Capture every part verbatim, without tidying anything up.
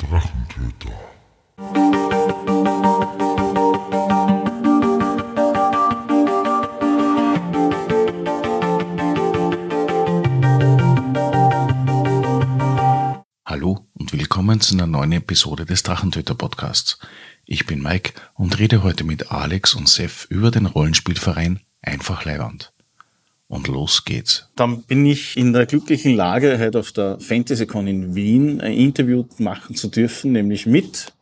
Drachentöter. Hallo und willkommen zu einer neuen Episode des Drachentöter Podcasts. Ich bin Mike und rede heute mit Alex und Sef über den Rollenspielverein Einfach Leiwand. Und los geht's. Dann bin ich in der glücklichen Lage, heute auf der FantasyCon in Wien ein Interview machen zu dürfen, nämlich mit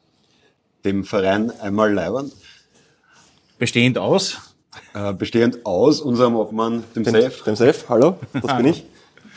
dem Verein Einmal Leiwand. Bestehend aus? Äh, bestehend aus unserem Obmann, dem Sef. Dem Sef, hallo, das bin ich.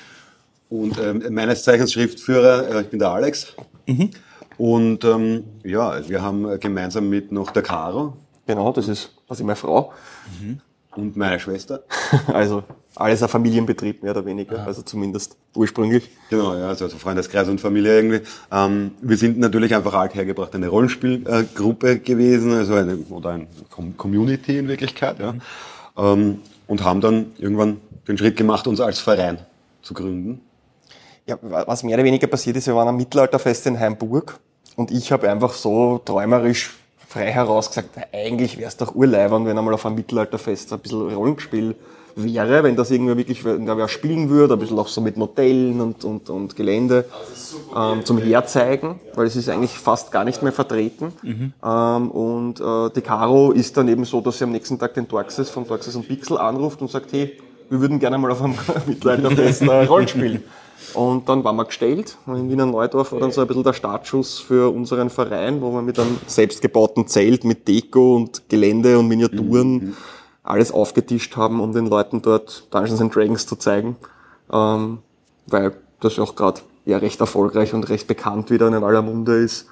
Und ähm, meines Zeichens Schriftführer, äh, ich bin der Alex. Mhm. Und ähm, ja, wir haben gemeinsam mit noch der Caro. Genau, das ist quasi meine Frau. Mhm. Und meine Schwester. Also alles ein Familienbetrieb, mehr oder weniger, ah. also zumindest ursprünglich. Genau, ja, also Freundeskreis und Familie irgendwie. Ähm, wir sind natürlich einfach althergebracht eine Rollenspielgruppe äh, gewesen, also eine, oder eine Community in Wirklichkeit, ja. Mhm. Ähm, und haben dann irgendwann den Schritt gemacht, uns als Verein zu gründen. Ja, was mehr oder weniger passiert ist, wir waren am Mittelalterfest in Hainburg und ich habe einfach so träumerisch frei heraus gesagt, eigentlich wäre es doch urleibend, wenn einmal auf einem Mittelalterfest ein bisschen Rollenspiel wäre, wenn das irgendwie wirklich wer spielen würde, ein bisschen auch so mit Modellen und, und, und Gelände ähm, zum Herzeigen, weil es ist eigentlich fast gar nicht mehr vertreten. Mhm. Ähm, und äh, die Caro ist dann eben so, dass sie am nächsten Tag den Torxes von Torxes und Pixel anruft und sagt, hey, wir würden gerne mal auf einem Mittelalterfest äh, Rollenspielen. Und dann waren wir gestellt. In Wiener Neudorf war dann so ein bisschen der Startschuss für unseren Verein, wo wir mit einem selbstgebauten Zelt mit Deko und Gelände und Miniaturen mhm. alles aufgetischt haben, um den Leuten dort Dungeons and Dragons zu zeigen. Ähm, weil das auch gerade ja recht erfolgreich und recht bekannt wieder in aller Munde ist.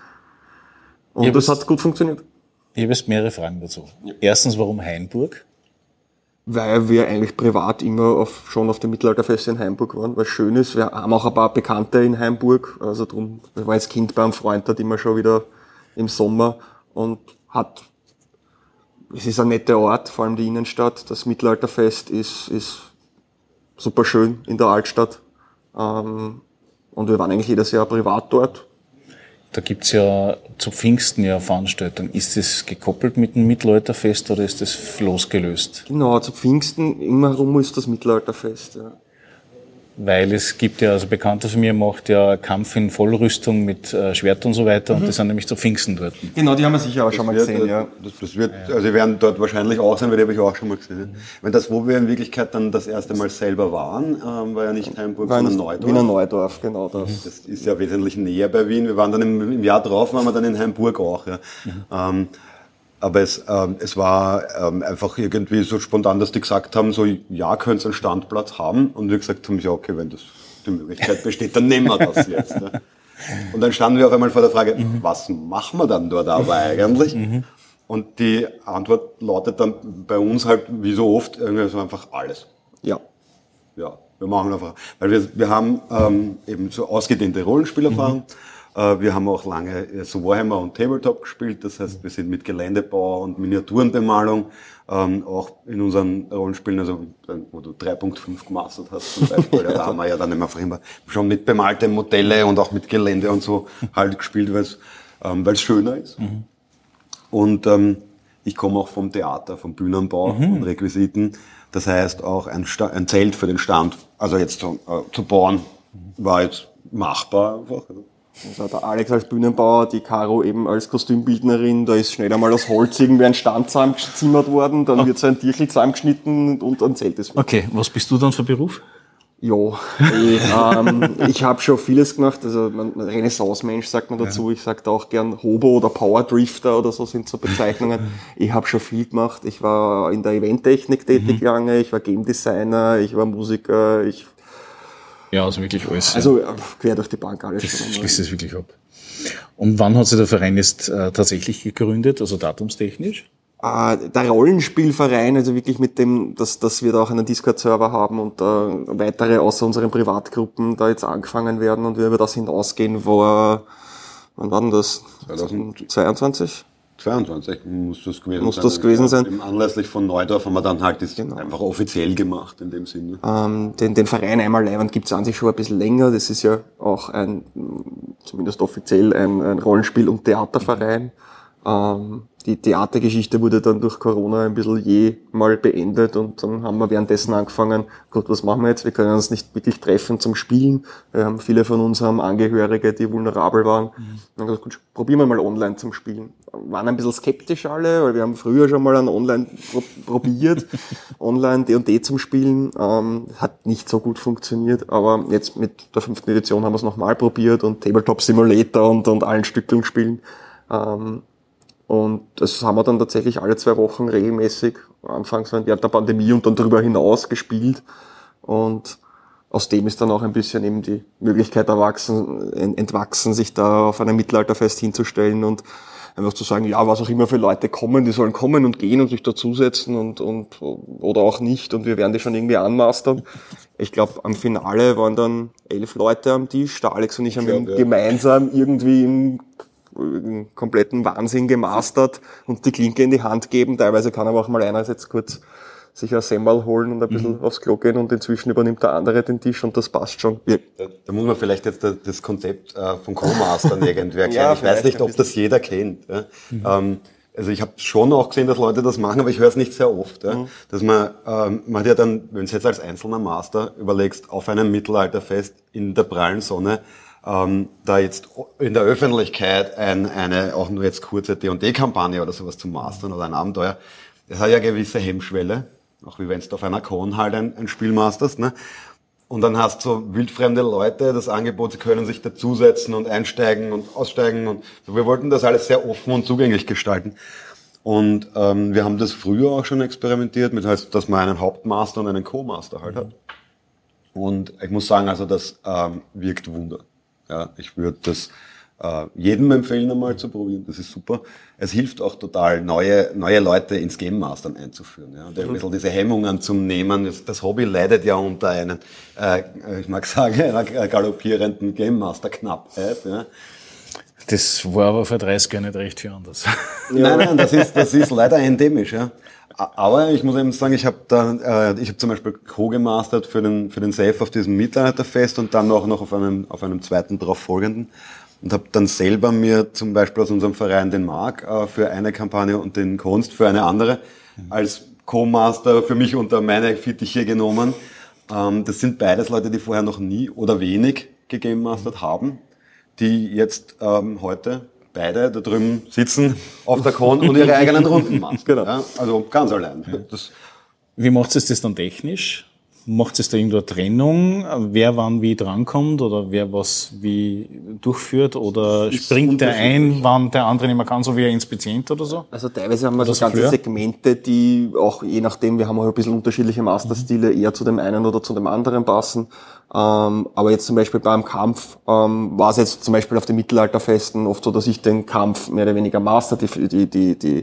Und ja, das hat gut funktioniert. Ich habe jetzt mehrere Fragen dazu. Erstens, warum Hainburg? Weil wir eigentlich privat immer auf, schon auf dem Mittelalterfest in Hainburg waren, weil es schön ist. Wir haben auch ein paar Bekannte in Hainburg, also drum, ich war als Kind bei einem Freund dort immer schon wieder im Sommer und hat, es ist ein netter Ort, vor allem die Innenstadt. Das Mittelalterfest ist, ist super schön in der Altstadt. Ähm, und wir waren eigentlich jedes Jahr privat dort. Da gibt's ja zu Pfingsten ja Veranstaltungen. Ist das gekoppelt mit dem Mittelalterfest oder ist das losgelöst? Genau, zu Pfingsten immer rum ist das Mittelalterfest, ja. Weil es gibt ja, also ein Bekannter von mir macht ja Kampf in Vollrüstung mit äh, Schwert und so weiter mhm. und die sind nämlich zu Pfingsten dort. Genau, die haben wir sicher auch das schon mal wird, gesehen, ja. Das, das wird, also die werden dort wahrscheinlich auch sein, weil die habe ich auch schon mal gesehen. Mhm. Wenn das, wo wir in Wirklichkeit dann das erste Mal selber waren, ähm, war ja nicht Hainburg, sondern Neudorf. Wiener Neudorf, genau das. Mhm. Das ist ja wesentlich näher bei Wien. Wir waren dann im, im Jahr drauf, waren wir dann in Hainburg auch, ja. Mhm. Ähm, Aber es, ähm, es war ähm, einfach irgendwie so spontan, dass die gesagt haben, so, ja, könnt ihr einen Standplatz haben? Und wir gesagt haben, ja, okay, wenn das die Möglichkeit besteht, dann nehmen wir das jetzt. Ne? Und dann standen wir auf einmal vor der Frage, mhm. was machen wir dann dort aber eigentlich? Mhm. Und die Antwort lautet dann bei uns halt, wie so oft, irgendwie so einfach alles. Ja. Ja, wir machen einfach, weil wir, wir haben ähm, eben so ausgedehnte Rollenspielerfahrung. Mhm. Wir haben auch lange so Warhammer und Tabletop gespielt, das heißt, wir sind mit Geländebau und Miniaturenbemalung ähm, auch in unseren Rollenspielen, also wo du drei Punkt fünf gemastert hast zum Beispiel, ja, da haben wir ja dann einfach immer schon mit bemalte Modelle und auch mit Gelände und so halt gespielt, weil es ähm, weil es schöner ist. Mhm. Und ähm, ich komme auch vom Theater, vom Bühnenbau mhm. und Requisiten, das heißt auch ein, Sta- ein Zelt für den Stand, also jetzt zu, äh, zu bauen, war jetzt machbar einfach. Also der Alex als Bühnenbauer, die Caro eben als Kostümbildnerin, da ist schnell einmal aus Holz irgendwie ein Stand zusammengezimmert worden, dann wird so ein Tierchen zusammengeschnitten und ein Zelt ist. Okay, was bist du dann für Beruf? Ja, ich, ähm, ich habe schon vieles gemacht, also man, Renaissance-Mensch sagt man dazu, ja. Ich sage da auch gern Hobo oder Powerdrifter oder so sind so Bezeichnungen. Ich habe schon viel gemacht, ich war in der Eventtechnik tätig mhm. lange, ich war Game Designer, ich war Musiker, ich Ja, also wirklich alles. Also quer durch die Bank alles. Das schließt es wirklich ab. Und wann hat sich der Verein jetzt äh, tatsächlich gegründet, also datumstechnisch? Äh, der Rollenspielverein, also wirklich mit dem, dass, dass wir da auch einen Discord-Server haben und äh, weitere außer unseren Privatgruppen da jetzt angefangen werden und wir über das hinausgehen, wo, wann war denn das? zwanzig zweiundzwanzig? zweiundzwanzig muss das gewesen muss sein. das gewesen sein. Eben anlässlich von Neudorf haben wir dann halt das Genau. einfach offiziell gemacht in dem Sinne. Ähm, den, den Verein Einmal Leiband gibt's an sich schon ein bisschen länger. Das ist ja auch ein, zumindest offiziell, ein, ein Rollenspiel- und Theaterverein. Ähm, die Theatergeschichte wurde dann durch Corona ein bisschen je mal beendet und dann haben wir währenddessen angefangen, gut, was machen wir jetzt? Wir können uns nicht wirklich treffen zum Spielen. Ähm, viele von uns haben Angehörige, die vulnerabel waren. Mhm. Dann haben wir gesagt, gut, probieren wir mal online zum Spielen. Waren ein bisschen skeptisch alle, weil wir haben früher schon mal an online pro- probiert, online D und D zum Spielen. Ähm, hat nicht so gut funktioniert, aber jetzt mit der fünften Edition haben wir es nochmal probiert und Tabletop Simulator und, und allen Stückeln spielen. Ähm, Und das haben wir dann tatsächlich alle zwei Wochen regelmäßig, anfangs während der Pandemie und dann darüber hinaus gespielt. Und aus dem ist dann auch ein bisschen eben die Möglichkeit erwachsen, entwachsen, sich da auf einem Mittelalterfest hinzustellen und einfach zu sagen, ja, was auch immer für Leute kommen, die sollen kommen und gehen und sich dazusetzen und, und, oder auch nicht und wir werden die schon irgendwie anmastern. Ich glaube, am Finale waren dann elf Leute am Tisch. Der Alex und ich haben Ich glaub, ja. gemeinsam irgendwie im kompletten Wahnsinn gemastert und die Klinke in die Hand geben. Teilweise kann aber auch mal einer jetzt kurz sich ein Semmel holen und ein bisschen mhm. aufs Klo gehen und inzwischen übernimmt der andere den Tisch und das passt schon. Ja. Da, da muss man vielleicht jetzt das Konzept äh, von Co-Mastern irgendwie erklären. Ja, ich weiß nicht, ob das jeder kennt. Ja. Mhm. Ähm, also ich habe schon auch gesehen, dass Leute das machen, aber ich höre es nicht sehr oft. Ja. Mhm. Dass man, ähm, man hat ja dann, wenn du jetzt als einzelner Master überlegst, auf einem Mittelalterfest in der prallen Sonne, Ähm, da jetzt in der Öffentlichkeit ein, eine, auch nur jetzt kurze D und D-Kampagne oder sowas zu mastern oder ein Abenteuer, das hat ja eine gewisse Hemmschwelle, auch wie wenn du auf einer Con halt ein, ein Spiel masterst, ne? Und dann hast du so wildfremde Leute, das Angebot, sie können sich dazusetzen und einsteigen und aussteigen und so. Wir wollten das alles sehr offen und zugänglich gestalten. Und ähm, wir haben das früher auch schon experimentiert, mit heißt, dass man einen Hauptmaster und einen Co-Master halt hat. Und ich muss sagen, also das ähm, wirkt Wunder. Ja, ich würde das äh, jedem empfehlen, einmal zu probieren. Das ist super. Es hilft auch total, neue neue Leute ins Game Mastern einzuführen. Ja, und ein bisschen diese Hemmungen zum Nehmen. Das, das Hobby leidet ja unter einer, äh, ich mag sagen, einer galoppierenden Game Master Knappheit. Ja. Das war aber vor dreißig Jahren nicht recht viel anders. Nein, nein, das ist das ist leider endemisch. Ja. Aber ich muss eben sagen, ich habe da, äh, ich habe zum Beispiel co-gemastert für den für den Safe auf diesem Mittelalterfest und dann auch noch auf einem auf einem zweiten darauf folgenden und habe dann selber mir zum Beispiel aus unserem Verein den Marc äh, für eine Kampagne und den Kunst für eine andere mhm. als Co-Master für mich unter meine Fittiche genommen. Ähm, das sind beides Leute, die vorher noch nie oder wenig gegamemastert haben, die jetzt ähm, heute beide da drüben sitzen auf der Con und ihre eigenen Runden machen. Genau. Ja, also ganz allein. Ja. Das Wie macht es das dann technisch? Macht es da irgendwo eine Trennung, wer wann wie drankommt oder wer was wie durchführt oder springt der ein, wann der andere nicht mehr kann, so wie ein Inspizient oder so? Also teilweise haben wir so so ganze früher? Segmente, die auch je nachdem, wir haben auch ein bisschen unterschiedliche Masterstile, eher zu dem einen oder zu dem anderen passen. Ähm, aber jetzt zum Beispiel beim Kampf ähm, war es jetzt zum Beispiel auf den Mittelalterfesten oft so, dass ich den Kampf mehr oder weniger master, die, die, die, die,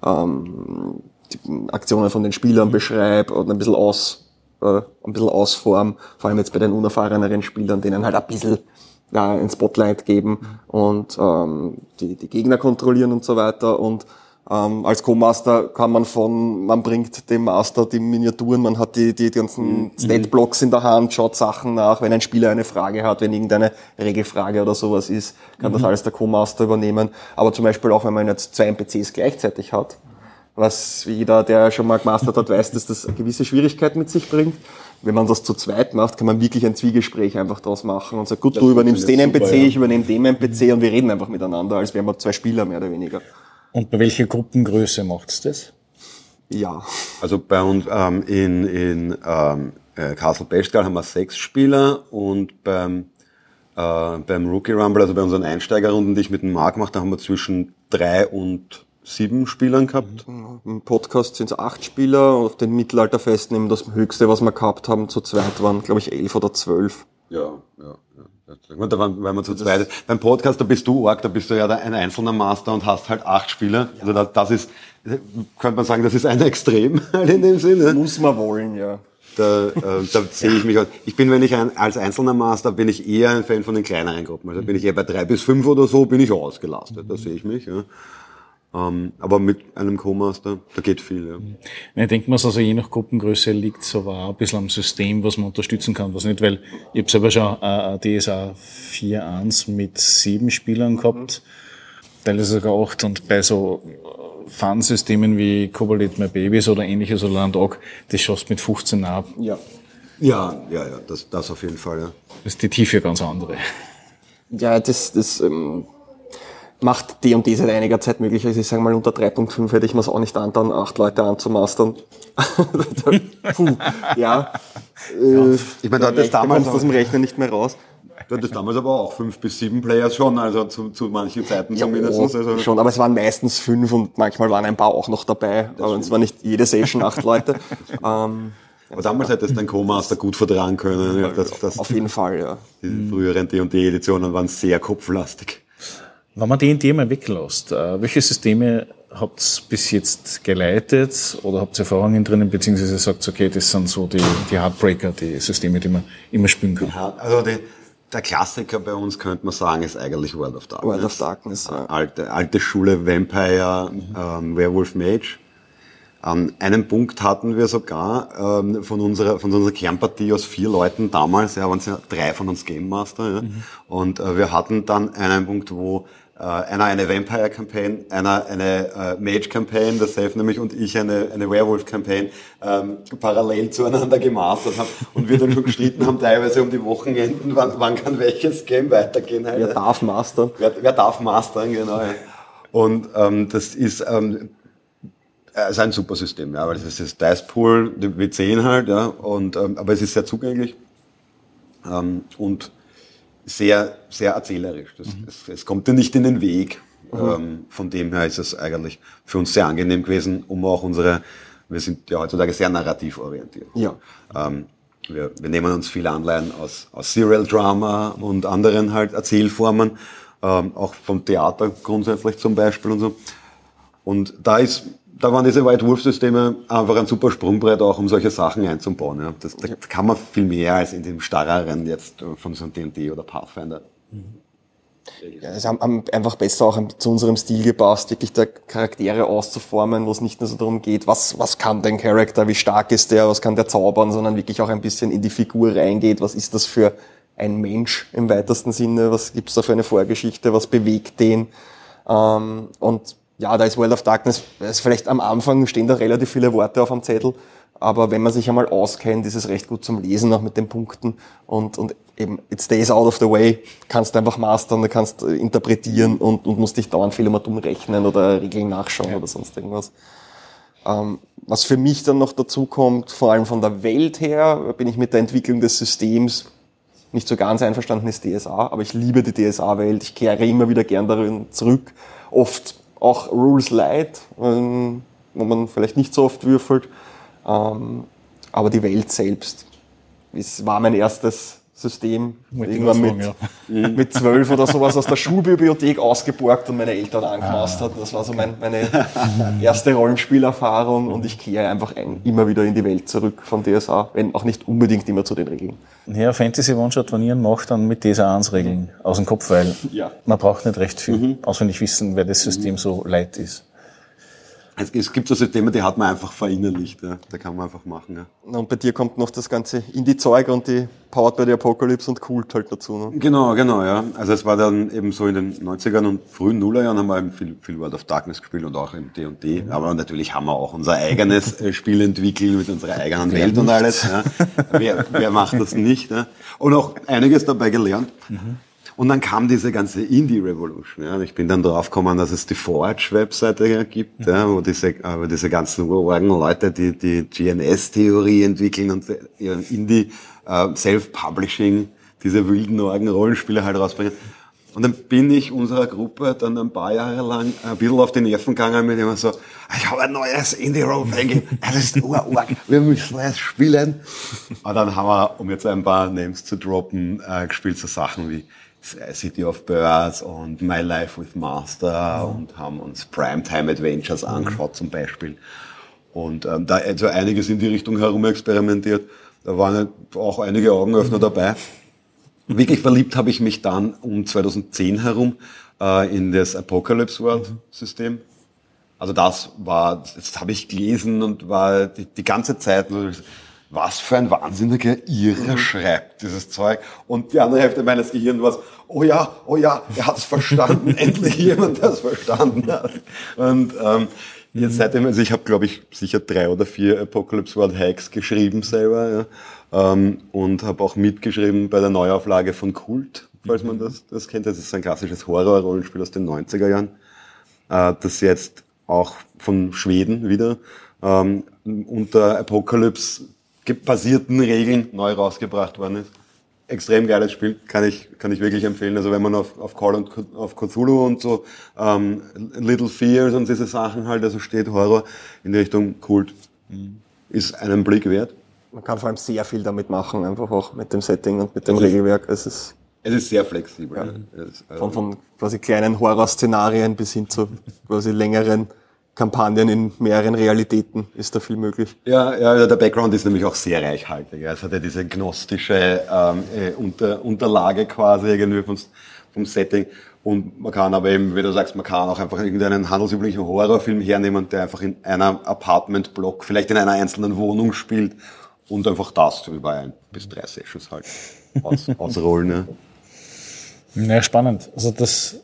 ähm, die Aktionen von den Spielern beschreibe und ein bisschen aus äh, ein bisschen ausform, vor allem jetzt bei den unerfahreneren Spielern, denen halt ein bisschen ja, ein Spotlight geben und ähm, die, die Gegner kontrollieren und so weiter. Und ähm, als Co-Master kann man von, man bringt dem Master die Miniaturen, man hat die, die ganzen mhm. Stat-Blocks in der Hand, schaut Sachen nach, wenn ein Spieler eine Frage hat, wenn irgendeine Regelfrage oder sowas ist, kann mhm. das alles der Co-Master übernehmen. Aber zum Beispiel auch, wenn man jetzt zwei N P Cs gleichzeitig hat, was jeder, der schon mal gemastert hat, weiß, dass das eine gewisse Schwierigkeit mit sich bringt. Wenn man das zu zweit macht, kann man wirklich ein Zwiegespräch einfach draus machen und sagt, gut, das du übernimmst den N P C, super, ja. ich übernehme den N P C und wir reden einfach miteinander, als wären wir zwei Spieler mehr oder weniger. Und bei welcher Gruppengröße macht's das? Ja. Also bei uns ähm, in, in ähm, Castle Pestgal haben wir sechs Spieler und beim, äh, beim Rookie Rumble, also bei unseren Einsteigerrunden, die ich mit dem Marc mache, da haben wir zwischen drei und sieben Spielern gehabt. Im Podcast sind es acht Spieler und auf den Mittelalterfesten eben das höchste, was wir gehabt haben, zu zweit waren, glaube ich, elf oder zwölf. Ja, ja, ja. Da waren, weil man zu zweit ist. Beim Podcast, da bist du arg, da bist du ja ein einzelner Master und hast halt acht Spieler. Ja. Also das, das ist, könnte man sagen, das ist ein Extrem in dem Sinne. Muss man wollen, ja. Da, äh, da sehe ich mich halt. Ich bin, wenn ich ein, als einzelner Master, bin ich eher ein Fan von den kleineren Gruppen. Also bin ich eher bei drei bis fünf oder so, bin ich ausgelastet. Da sehe ich mich, ja. Ähm, aber mit einem Co-Master, da geht viel, ja. Ich denke mal, also je nach Gruppengröße liegt es aber auch ein bisschen am System, was man unterstützen kann, was nicht, weil ich habe selber schon ein D S A vier Punkt eins mit sieben Spielern gehabt, teilweise sogar acht, und bei so Fun-Systemen wie Cobalt My Babies oder ähnliches oder Landog, das schaffst mit fünfzehn ab. Ja. Ja, ja, ja, das, das auf jeden Fall, ja. Das ist die Tiefe ganz andere. Ja, das, das ähm, macht D und D seit einiger Zeit möglich. Also ich sage mal, unter drei Punkt fünf hätte ich mir es auch nicht angetan, acht Leute anzumastern. Puh, ja. Äh, ich meine, da hat das damals aus dem Rechner nicht mehr raus. Du hattest damals aber auch fünf bis sieben Players schon, also zu, zu manchen Zeiten Ja, zumindest. oh, Also schon, aber es waren meistens fünf und manchmal waren ein paar auch noch dabei. Das aber stimmt. Es war nicht jede Session acht Leute. ähm, aber damals hättest du deinen Co-Master gut vertragen können. Ja, das, das, auf jeden Fall, ja. Die früheren D und D-Editionen waren sehr kopflastig. Wenn man D und D mal weglässt, äh, welche Systeme habt ihr bis jetzt geleitet oder habt ihr Erfahrungen drinnen, beziehungsweise sagt okay, das sind so die, die Heartbreaker, die Systeme, die man immer spielen kann? Ja, also die, der Klassiker bei uns, könnte man sagen, ist eigentlich World of Darkness. World of Darkness, ja. Alte, alte Schule Vampire, mhm. ähm, Werewolf Mage. An einem Punkt hatten wir sogar ähm, von unserer von unserer Kernpartie aus vier Leuten damals, ja, waren es ja drei von uns Game Master, ja, mhm. und äh, wir hatten dann einen Punkt, wo äh, einer eine Vampire Campaign, einer eine äh, Mage Campaign, der Safe nämlich, und ich eine eine Werewolf Campaign ähm, parallel zueinander gemastert haben, und wir dann schon gestritten haben teilweise um die Wochenenden, wann, wann kann welches Game weitergehen. Halt. Wer darf mastern? Wer, wer darf mastern, genau. Ja. Und ähm, das ist ähm, Es ist ein super System, ja, weil es ist das Dice Pool, die W zehn halt, ja, und, ähm, aber es ist sehr zugänglich, ähm, und sehr, sehr erzählerisch. Das, mhm. es, es kommt dir nicht in den Weg. Mhm. Ähm, von dem her ist es eigentlich für uns sehr angenehm gewesen, um auch unsere, wir sind ja heutzutage sehr narrativ orientiert. Ja. Ähm, wir, wir nehmen uns viele Anleihen aus, aus Serial Drama und anderen halt Erzählformen, ähm, auch vom Theater grundsätzlich zum Beispiel und so. Und da ist, da waren diese White Wolf-Systeme einfach ein super Sprungbrett auch, um solche Sachen einzubauen. Ja. Das, da kann man viel mehr als in dem starreren jetzt von so einem D und D oder Pathfinder. Ja, es haben einfach besser auch zu unserem Stil gepasst, wirklich da Charaktere auszuformen, wo es nicht nur so darum geht, was, was kann dein Charakter, wie stark ist der, was kann der zaubern, sondern wirklich auch ein bisschen in die Figur reingeht, was ist das für ein Mensch im weitesten Sinne, was gibt's da für eine Vorgeschichte, was bewegt den, ähm, und ja, da ist World of Darkness, ist vielleicht am Anfang stehen da relativ viele Worte auf dem Zettel, aber wenn man sich einmal auskennt, ist es recht gut zum Lesen, auch mit den Punkten, und, und eben, it stays out of the way, kannst einfach mastern, du kannst interpretieren und, und musst dich dauernd viel immer dumm rechnen oder Regeln nachschauen, ja, oder sonst irgendwas. Ähm, was für mich dann noch dazu kommt, vor allem von der Welt her, bin ich mit der Entwicklung des Systems nicht so ganz einverstanden, ist D S A, aber ich liebe die D S A-Welt, ich kehre immer wieder gern darin zurück, oft auch Rules Light, ähm, wo man vielleicht nicht so oft würfelt, ähm, aber die Welt selbst, es war mein erstes System, irgendwann mit, ja. mit zwölf oder sowas aus der Schulbibliothek ausgeborgt und meine Eltern angepasst hat. Das war so mein, meine erste Rollenspielerfahrung, und ich kehre einfach ein, immer wieder in die Welt zurück von D S A, wenn auch nicht unbedingt immer zu den Regeln. Ja, Fantasy One-Shot-Turnieren macht dann mit D S A eins Regeln aus dem Kopf, weil ja. man braucht nicht recht viel mhm. auswendig wissen, weil das System mhm. so light ist. Es, es gibt so Systeme, die hat man einfach verinnerlicht, ja. Da kann man einfach machen. Ja. Und bei dir kommt noch das ganze Indie-Zeug und die Powered by the Apocalypse und Kult halt dazu. Ne? Genau, genau, ja. Also es war dann eben so in den neunzigern und frühen Nullerjahren haben wir eben viel, viel World of Darkness gespielt und auch im D und D. Mhm. Aber natürlich haben wir auch unser eigenes Spiel entwickelt mit unserer eigenen Welt nicht. Und alles. Ja. Wer, wer macht das nicht? Ja. Und auch einiges dabei gelernt. Mhm. Und dann kam diese ganze Indie-Revolution. Ja. Ich bin dann draufgekommen, dass es die Forge-Webseite gibt, mhm. ja, wo diese, wo diese ganzen urorgen Leute, die die G N S-Theorie entwickeln und ihr Indie uh, Self-Publishing, diese wilden orgen Rollenspiele halt rausbringen. Und dann bin ich unserer Gruppe dann ein paar Jahre lang ein bisschen auf die Nerven gegangen mit immer so, ich habe ein neues Indie-Role-Playing, das ist urorg, wir müssen es spielen. Und dann haben wir, um jetzt ein paar Names zu droppen, äh, gespielt so Sachen wie City of Birds und My Life with Master mhm. und haben uns Primetime Adventures mhm. angeschaut zum Beispiel. Und ähm, da also einiges in die Richtung herum experimentiert. Da waren auch einige Augenöffner mhm. dabei. Wirklich verliebt habe ich mich dann um zweitausendzehn herum äh, in das Apocalypse World System. Also das war, das habe ich gelesen und war die, die ganze Zeit nur, was für ein wahnsinniger Irrer schreibt dieses Zeug. Und die andere Hälfte meines Gehirns war, oh ja, oh ja, er hat es verstanden, endlich jemand, der es verstanden hat. Und ähm, jetzt seitdem, also ich habe, glaube ich, sicher drei oder vier Apocalypse World Hacks geschrieben selber, ja, ähm, und habe auch mitgeschrieben bei der Neuauflage von Kult, falls man das, das kennt. Das ist ein klassisches Horror-Rollenspiel aus den neunziger Jahren, äh, das jetzt auch von Schweden wieder ähm, unter Apocalypse basierten Regeln neu rausgebracht worden ist. Extrem geiles Spiel, kann ich kann ich wirklich empfehlen. Also wenn man auf auf Call und auf Cthulhu und so ähm, Little Fears und diese Sachen halt, also steht Horror in die Richtung Kult, mhm. ist einen Blick wert. Man kann vor allem sehr viel damit machen, einfach auch mit dem Setting und mit dem Regelwerk. Es ist es ist sehr flexibel. Ja. Ja. Es, äh, von von quasi kleinen Horrorszenarien bis hin zu quasi längeren Kampagnen in mehreren Realitäten ist da viel möglich. Ja, ja, der Background ist nämlich auch sehr reichhaltig. Es hat ja diese gnostische ähm, äh, Unter, Unterlage quasi irgendwie vom, vom Setting. Und man kann aber eben, wie du sagst, man kann auch einfach irgendeinen handelsüblichen Horrorfilm hernehmen, der einfach in einem Apartment-Block, vielleicht in einer einzelnen Wohnung spielt und einfach das über ein bis drei Sessions halt aus, ausrollen. Ja. Ja, spannend. Also das,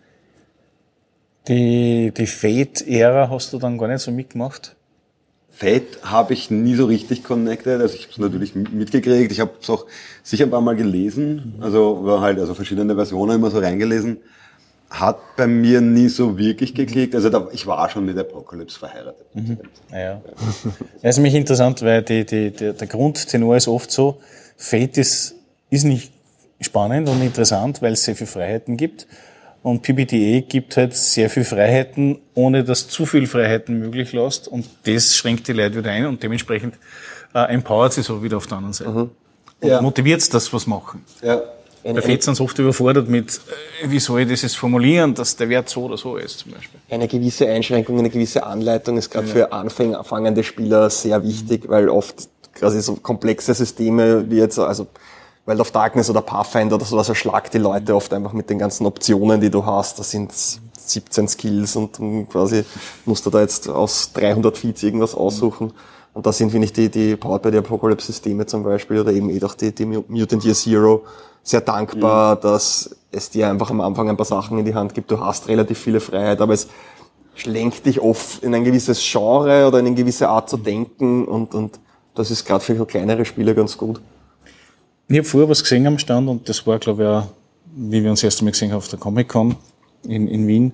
die, die Fate-Ära hast du dann gar nicht so mitgemacht? Fate habe ich nie so richtig connected, also ich habe es natürlich mitgekriegt, ich habe es auch sicher ein paar Mal gelesen, also war halt also verschiedene Versionen immer so reingelesen, hat bei mir nie so wirklich geklickt, also da, ich war schon mit Apocalypse verheiratet. Mhm. Ja. Das ist nämlich interessant, weil die, die, die, der Grundtenor ist oft so, Fate ist, ist nicht spannend und interessant, weil es sehr viele Freiheiten gibt. Und P B T A gibt halt sehr viel Freiheiten, ohne dass zu viel Freiheiten möglich lässt. Und das schränkt die Leute wieder ein und dementsprechend äh, empowert sie so wieder auf der anderen Seite. Mhm. Und ja. motiviert es, dass was machen. Ja. Bei Fate sind sie oft überfordert mit, äh, wie soll ich das jetzt formulieren, dass der Wert so oder so ist, zum Beispiel. Eine gewisse Einschränkung, eine gewisse Anleitung ist gerade ja. für Anfänger, anfangende Spieler sehr wichtig, mhm. weil oft quasi so komplexe Systeme wie jetzt, also World of Darkness oder Pathfinder oder sowas erschlagt die Leute oft einfach mit den ganzen Optionen, die du hast. Das sind siebzehn Skills und quasi musst du da jetzt aus dreihundert Feeds irgendwas aussuchen. Und da sind, finde ich, die, die Powered by the Apocalypse Systeme zum Beispiel oder eben eh doch die, die Mutant Year Zero sehr dankbar, mhm. dass es dir einfach am Anfang ein paar Sachen in die Hand gibt. Du hast relativ viele Freiheit, aber es lenkt dich oft in ein gewisses Genre oder in eine gewisse Art zu denken und, und das ist gerade für so kleinere Spiele ganz gut. Ich habe vorher was gesehen am Stand und das war, glaube ich, auch, wie wir uns erst einmal gesehen haben auf der Comic-Con in, in Wien.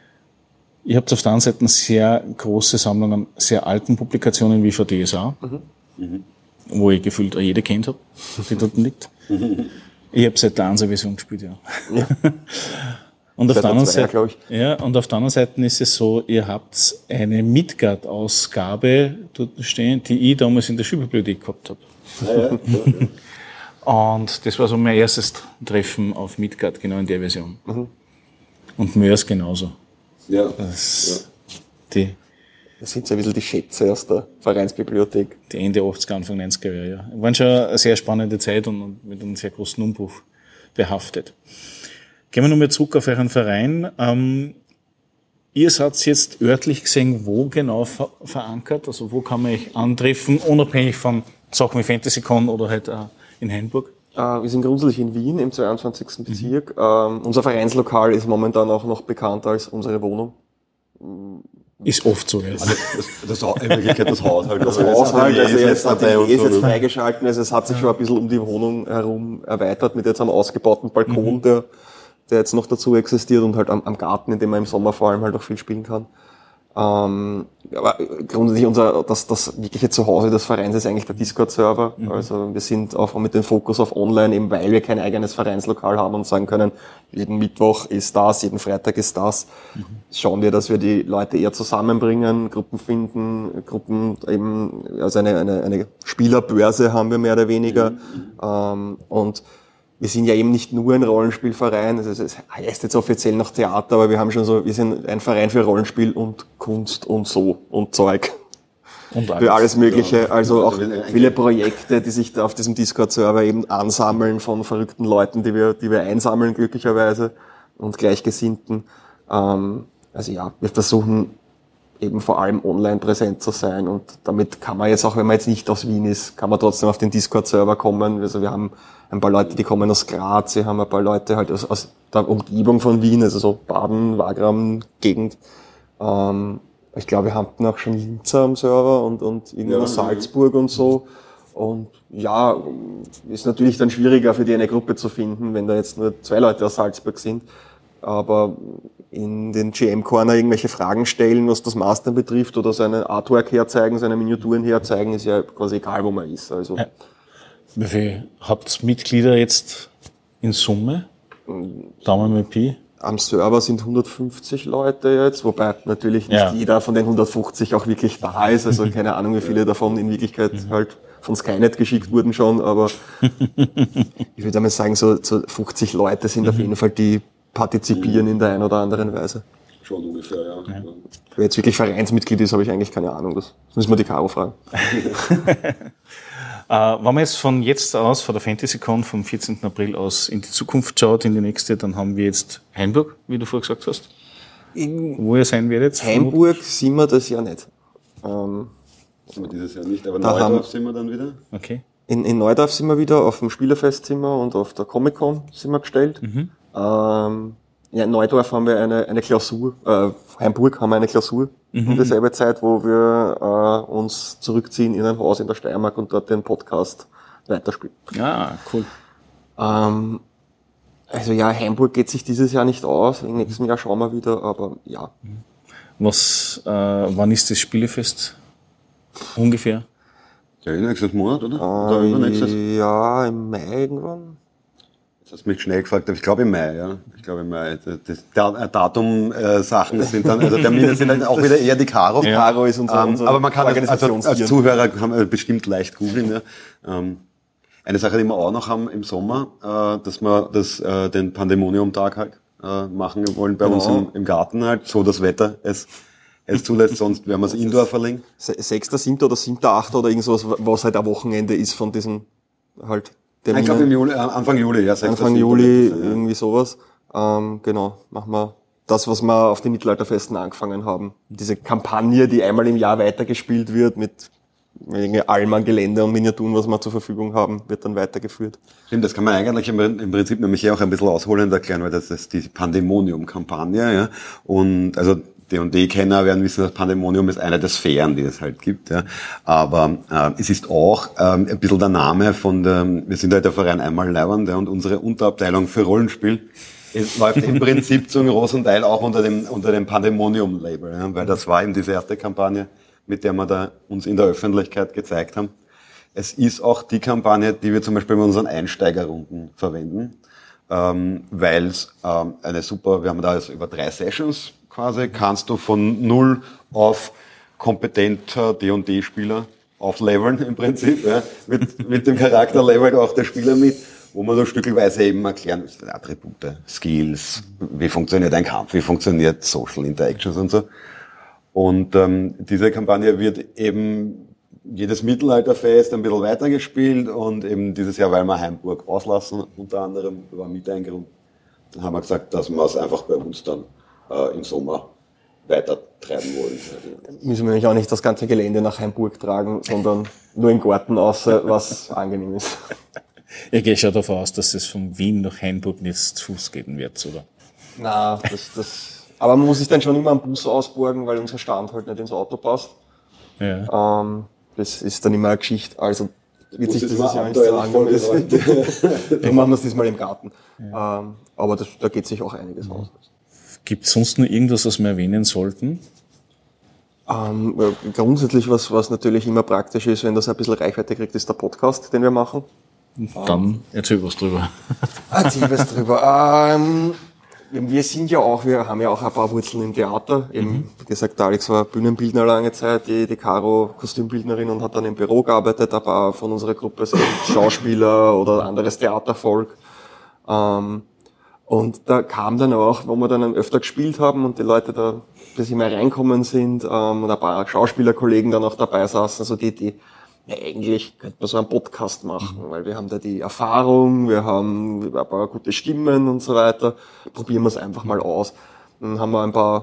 Ich habe auf der einen Seite eine sehr große Sammlung an sehr alten Publikationen wie von D S A, mhm. wo ich gefühlt auch jede kennt habe, die dort liegt. Mhm. Ich habe seit der Einser-Version gespielt, ja. ja. Und, auf der anderen Seite, ja, und auf der anderen Seite ist es so, ihr habt eine Midgard-Ausgabe dort stehen, die ich damals in der Schulbibliothek gehabt habe. Ja, ja, ja. Und das war so mein erstes Treffen auf Midgard, genau in der Version. Mhm. Und Mörs genauso. Ja. Das, ja. Die, das sind so ein bisschen die Schätze aus der Vereinsbibliothek. Die Ende achtziger, Anfang neunziger Jahre, ja. War schon eine sehr spannende Zeit und mit einem sehr großen Umbruch behaftet. Gehen wir nochmal zurück auf euren Verein. Ähm, ihr seid jetzt örtlich gesehen wo genau ver- verankert? Also wo kann man euch antreffen, unabhängig von Sachen wie FantasyCon oder halt äh, in Hainburg? Äh, wir sind grundsätzlich in Wien im zweiundzwanzigsten Bezirk. Mhm. Ähm, unser Vereinslokal ist momentan auch noch bekannter als unsere Wohnung. Ist oft so, ja. Also das, das, in Wirklichkeit das Haus halt. Das Haus halt, also jetzt Atelier ist jetzt freigeschalten, also es hat sich schon ein bisschen um die Wohnung herum erweitert mit jetzt einem ausgebauten Balkon, mhm. der, der jetzt noch dazu existiert und halt am, am Garten, in dem man im Sommer vor allem halt auch viel spielen kann. Ähm, aber grundsätzlich unser, das, das wirkliche Zuhause des Vereins ist eigentlich der Discord-Server. Mhm. Also wir sind auch mit dem Fokus auf Online, eben weil wir kein eigenes Vereinslokal haben und sagen können, jeden Mittwoch ist das, jeden Freitag ist das. Mhm. Schauen wir, dass wir die Leute eher zusammenbringen, Gruppen finden, Gruppen eben, also eine, eine, eine Spielerbörse haben wir mehr oder weniger. Mhm. Ähm, und wir sind ja eben nicht nur ein Rollenspielverein, also es heißt jetzt offiziell noch Theater, aber wir haben schon so, wir sind ein Verein für Rollenspiel und Kunst und so und Zeug. Und alles. Für alles Mögliche, ja. Also auch viele Projekte, die sich da auf diesem Discord-Server eben ansammeln von verrückten Leuten, die wir, die wir einsammeln glücklicherweise und Gleichgesinnten. Ähm, also ja, wir versuchen eben vor allem online präsent zu sein. Und damit kann man jetzt auch, wenn man jetzt nicht aus Wien ist, kann man trotzdem auf den Discord-Server kommen. Also wir haben ein paar Leute, die kommen aus Graz, wir haben ein paar Leute halt aus, aus der Umgebung von Wien, also so Baden, Wagram, Gegend. Ähm, ich glaube, wir hatten auch schon Linzer am Server und, und irgendwo ja, Salzburg und so. Und ja, ist natürlich dann schwieriger für die eine Gruppe zu finden, wenn da jetzt nur zwei Leute aus Salzburg sind. Aber in den G M-Corner irgendwelche Fragen stellen, was das Mastern betrifft, oder seine Artwork herzeigen, seine Miniaturen herzeigen, ist ja quasi egal, wo man ist. Also. Ja. Wie viel habt ihr Mitglieder jetzt in Summe? Daumen mit Pi? Am Server sind hundertfünfzig Leute jetzt, wobei natürlich nicht ja. jeder von den hundertfünfzig auch wirklich da ist. Also keine Ahnung, wie viele davon in Wirklichkeit halt von Skynet geschickt wurden schon, aber ich würde einmal sagen, so, so fünfzig Leute sind auf jeden Fall, die partizipieren in der einen oder anderen Weise. Schon ungefähr, ja. ja. Wer jetzt wirklich Vereinsmitglied ist, habe ich eigentlich keine Ahnung. Das müssen wir die Caro fragen. Äh, wenn man jetzt von jetzt aus, von der FantasyCon vom vierzehnten April aus in die Zukunft schaut, in die nächste, dann haben wir jetzt Hainburg, wie du vorher gesagt hast. In Wo ihr sein werdet? Hainburg sind wir das Jahr nicht. Ähm, sind wir dieses Jahr nicht, aber in Neudorf sind wir dann wieder. Okay. In, in Neudorf sind wir wieder, auf dem Spielerfest sind wir und auf der Comic-Con sind wir gestellt. Mhm. Ähm, ja, in Neudorf haben wir eine, eine Klausur, äh, Hainburg haben wir eine Klausur mhm. in derselben Zeit, wo wir äh, uns zurückziehen in ein Haus in der Steiermark und dort den Podcast weiterspielen. Ja, cool. Ähm, also ja, Hainburg geht sich dieses Jahr nicht aus, im nächsten Jahr schauen wir wieder, aber ja. Was, äh, wann ist das Spielefest? Ungefähr? Ja, nächstes Monat, oder? Äh, oder übernächstes? Ja, im Mai irgendwann. Das hast mich schnell gefragt, aber ich glaube im Mai, ja. Ich glaube im Mai. Das Datum-Sachen äh, sind dann, also Termine sind dann auch wieder eher die Caro. Die Caro ist unser, ähm, unser aber man kann also als Zuhörer kann man bestimmt leicht googeln. Ja. Ähm, eine Sache, die wir auch noch haben im Sommer, äh, dass wir das, äh, den Pandemonium-Tag halt äh, machen wollen bei genau. uns im, im Garten halt, so das Wetter es es zulässt, sonst werden wir es Indoor verlegen. sechster, siebter oder siebter, achter oder irgend sowas, was halt ein Wochenende ist von diesem halt. Ich glaube im Juli, Anfang Juli, ja. Anfang Juli, irgendwie sowas. Ähm, genau, machen wir das, was wir auf den Mittelalterfesten angefangen haben. Diese Kampagne, die einmal im Jahr weitergespielt wird, mit allem an Gelände und Miniaturen, was wir zur Verfügung haben, wird dann weitergeführt. Stimmt, das kann man eigentlich im Prinzip nämlich auch ein bisschen ausholend erklären, weil das ist die Pandemonium-Kampagne, ja. Und, also, D und D-Kenner werden wissen, dass Pandemonium ist eine der Sphären, die es halt gibt. Ja. Aber äh, es ist auch ähm, ein bisschen der Name von der, wir sind halt der Verein Einmal Leiband, ja, und unsere Unterabteilung für Rollenspiel es läuft im Prinzip zum großen Teil auch unter dem unter dem Pandemonium-Label, ja, weil das war eben diese erste Kampagne, mit der wir da uns in der Öffentlichkeit gezeigt haben. Es ist auch die Kampagne, die wir zum Beispiel bei unseren Einsteigerrunden verwenden, ähm, weil es ähm, eine super, wir haben da also über drei Sessions quasi, kannst du von null auf kompetenter D und D-Spieler aufleveln im Prinzip, ja, mit, mit dem Charakter levelt auch der Spieler mit, wo man so stückelweise eben erklären muss, Attribute, Skills, wie funktioniert ein Kampf, wie funktioniert Social Interactions und so. Und ähm, diese Kampagne wird eben jedes Mittelalterfest ein bisschen weitergespielt und eben dieses Jahr, weil wir Hainburg auslassen, unter anderem, war mit ein Grund, dann haben wir gesagt, dass wir es einfach bei uns dann äh, im Sommer weiter treiben wollen. Müssen wir nämlich auch nicht das ganze Gelände nach Hainburg tragen, sondern nur im Garten außer, was angenehm ist. Ich gehe schon davon aus, dass es von Wien nach Hainburg nicht zu Fuß gehen wird, oder? Nein, das, das, aber man muss sich dann schon immer am Bus ausborgen, weil unser Stand halt nicht ins Auto passt. Ja. Ähm, das ist dann immer eine Geschichte, also wird sich dieses Jahr nicht sagen. Dann machen wir es diesmal im Garten. Ja. Ähm, aber das, da geht sich auch einiges ja. aus. Gibt es sonst noch irgendwas, was wir erwähnen sollten? Ähm, ja, grundsätzlich, was, was natürlich immer praktisch ist, wenn das ein bisschen Reichweite kriegt, ist der Podcast, den wir machen. Dann erzähl was drüber. Erzähl was drüber. Ähm, wir sind ja auch, wir haben ja auch ein paar Wurzeln im Theater. Eben, mhm. wie gesagt, der Alex war Bühnenbildner lange Zeit, die, die Caro Kostümbildnerin und hat dann im Büro gearbeitet. Ein paar von unserer Gruppe sind Schauspieler oder anderes Theatervolk. Ähm, Und da kam dann auch, wo wir dann öfter gespielt haben und die Leute da, dass immer reinkommen sind, ähm, und ein paar Schauspielerkollegen dann auch dabei saßen, so die, die, ja, eigentlich könnte man so einen Podcast machen, mhm. weil wir haben da die Erfahrung, wir haben ein paar gute Stimmen und so weiter. Probieren wir es einfach mal aus. Dann haben wir ein paar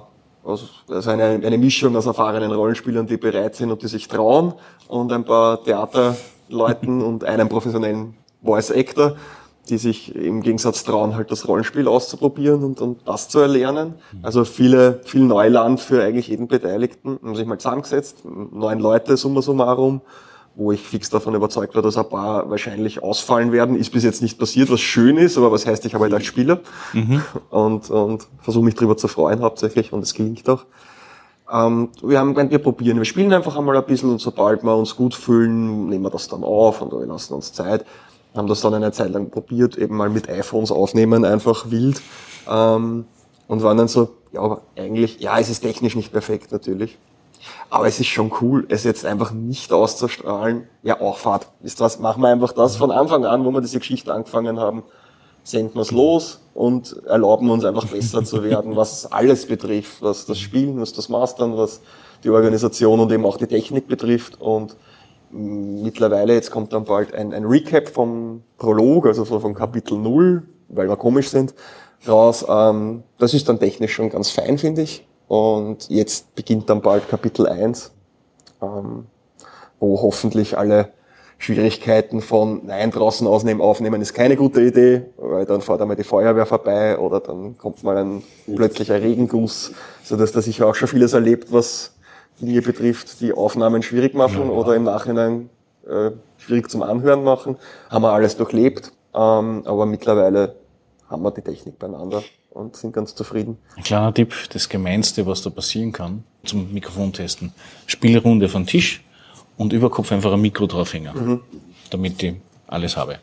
Also, also eine, eine Mischung aus erfahrenen Rollenspielern, die bereit sind und die sich trauen, und ein paar Theaterleuten und einem professionellen Voice Actor, die sich im Gegensatz trauen, halt das Rollenspiel auszuprobieren und, und das zu erlernen. Also viele, viel Neuland für eigentlich jeden Beteiligten. Haben sich mal zusammengesetzt, neun Leute summa summarum, wo ich fix davon überzeugt war, dass ein paar wahrscheinlich ausfallen werden. Ist bis jetzt nicht passiert, was schön ist, aber was heißt, ich habe halt als Spieler mhm. und, und versuche mich darüber zu freuen hauptsächlich, und es gelingt auch. Ähm, wir haben gemeint, wir probieren, wir spielen einfach einmal ein bisschen, und sobald wir uns gut fühlen, nehmen wir das dann auf und wir lassen uns Zeit. Haben das dann eine Zeit lang probiert, eben mal mit iPhones aufnehmen, einfach wild, ähm, und waren dann so, ja, aber eigentlich, ja, es ist technisch nicht perfekt natürlich, aber es ist schon cool, es jetzt einfach nicht auszustrahlen. Ja, auch Fahrt, wisst ihr was, machen wir einfach das von Anfang an, wo wir diese Geschichte angefangen haben, senden wir es los und erlauben uns einfach besser zu werden, was alles betrifft, was das Spielen, was das Mastern, was die Organisation und eben auch die Technik betrifft. Und mittlerweile, jetzt kommt dann bald ein, ein Recap vom Prolog, also so vom Kapitel null, weil wir komisch sind, raus. Ähm, das ist dann technisch schon ganz fein, finde ich. Und jetzt beginnt dann bald Kapitel eins, ähm, wo hoffentlich alle Schwierigkeiten von nein, draußen ausnehmen, aufnehmen ist keine gute Idee, weil dann fährt einmal die Feuerwehr vorbei oder dann kommt mal ein plötzlicher Regenguss, so dass da sicher auch schon vieles erlebt, was Dinge betrifft, die Aufnahmen schwierig machen ja, ja. oder im Nachhinein äh, schwierig zum Anhören machen. Haben wir alles durchlebt, ähm, aber mittlerweile haben wir die Technik beieinander und sind ganz zufrieden. Ein kleiner Tipp, das Gemeinste, was da passieren kann, zum Mikrofontesten. Spielrunde von Tisch und über Kopf einfach ein Mikro draufhängen, mhm. damit ich alles habe.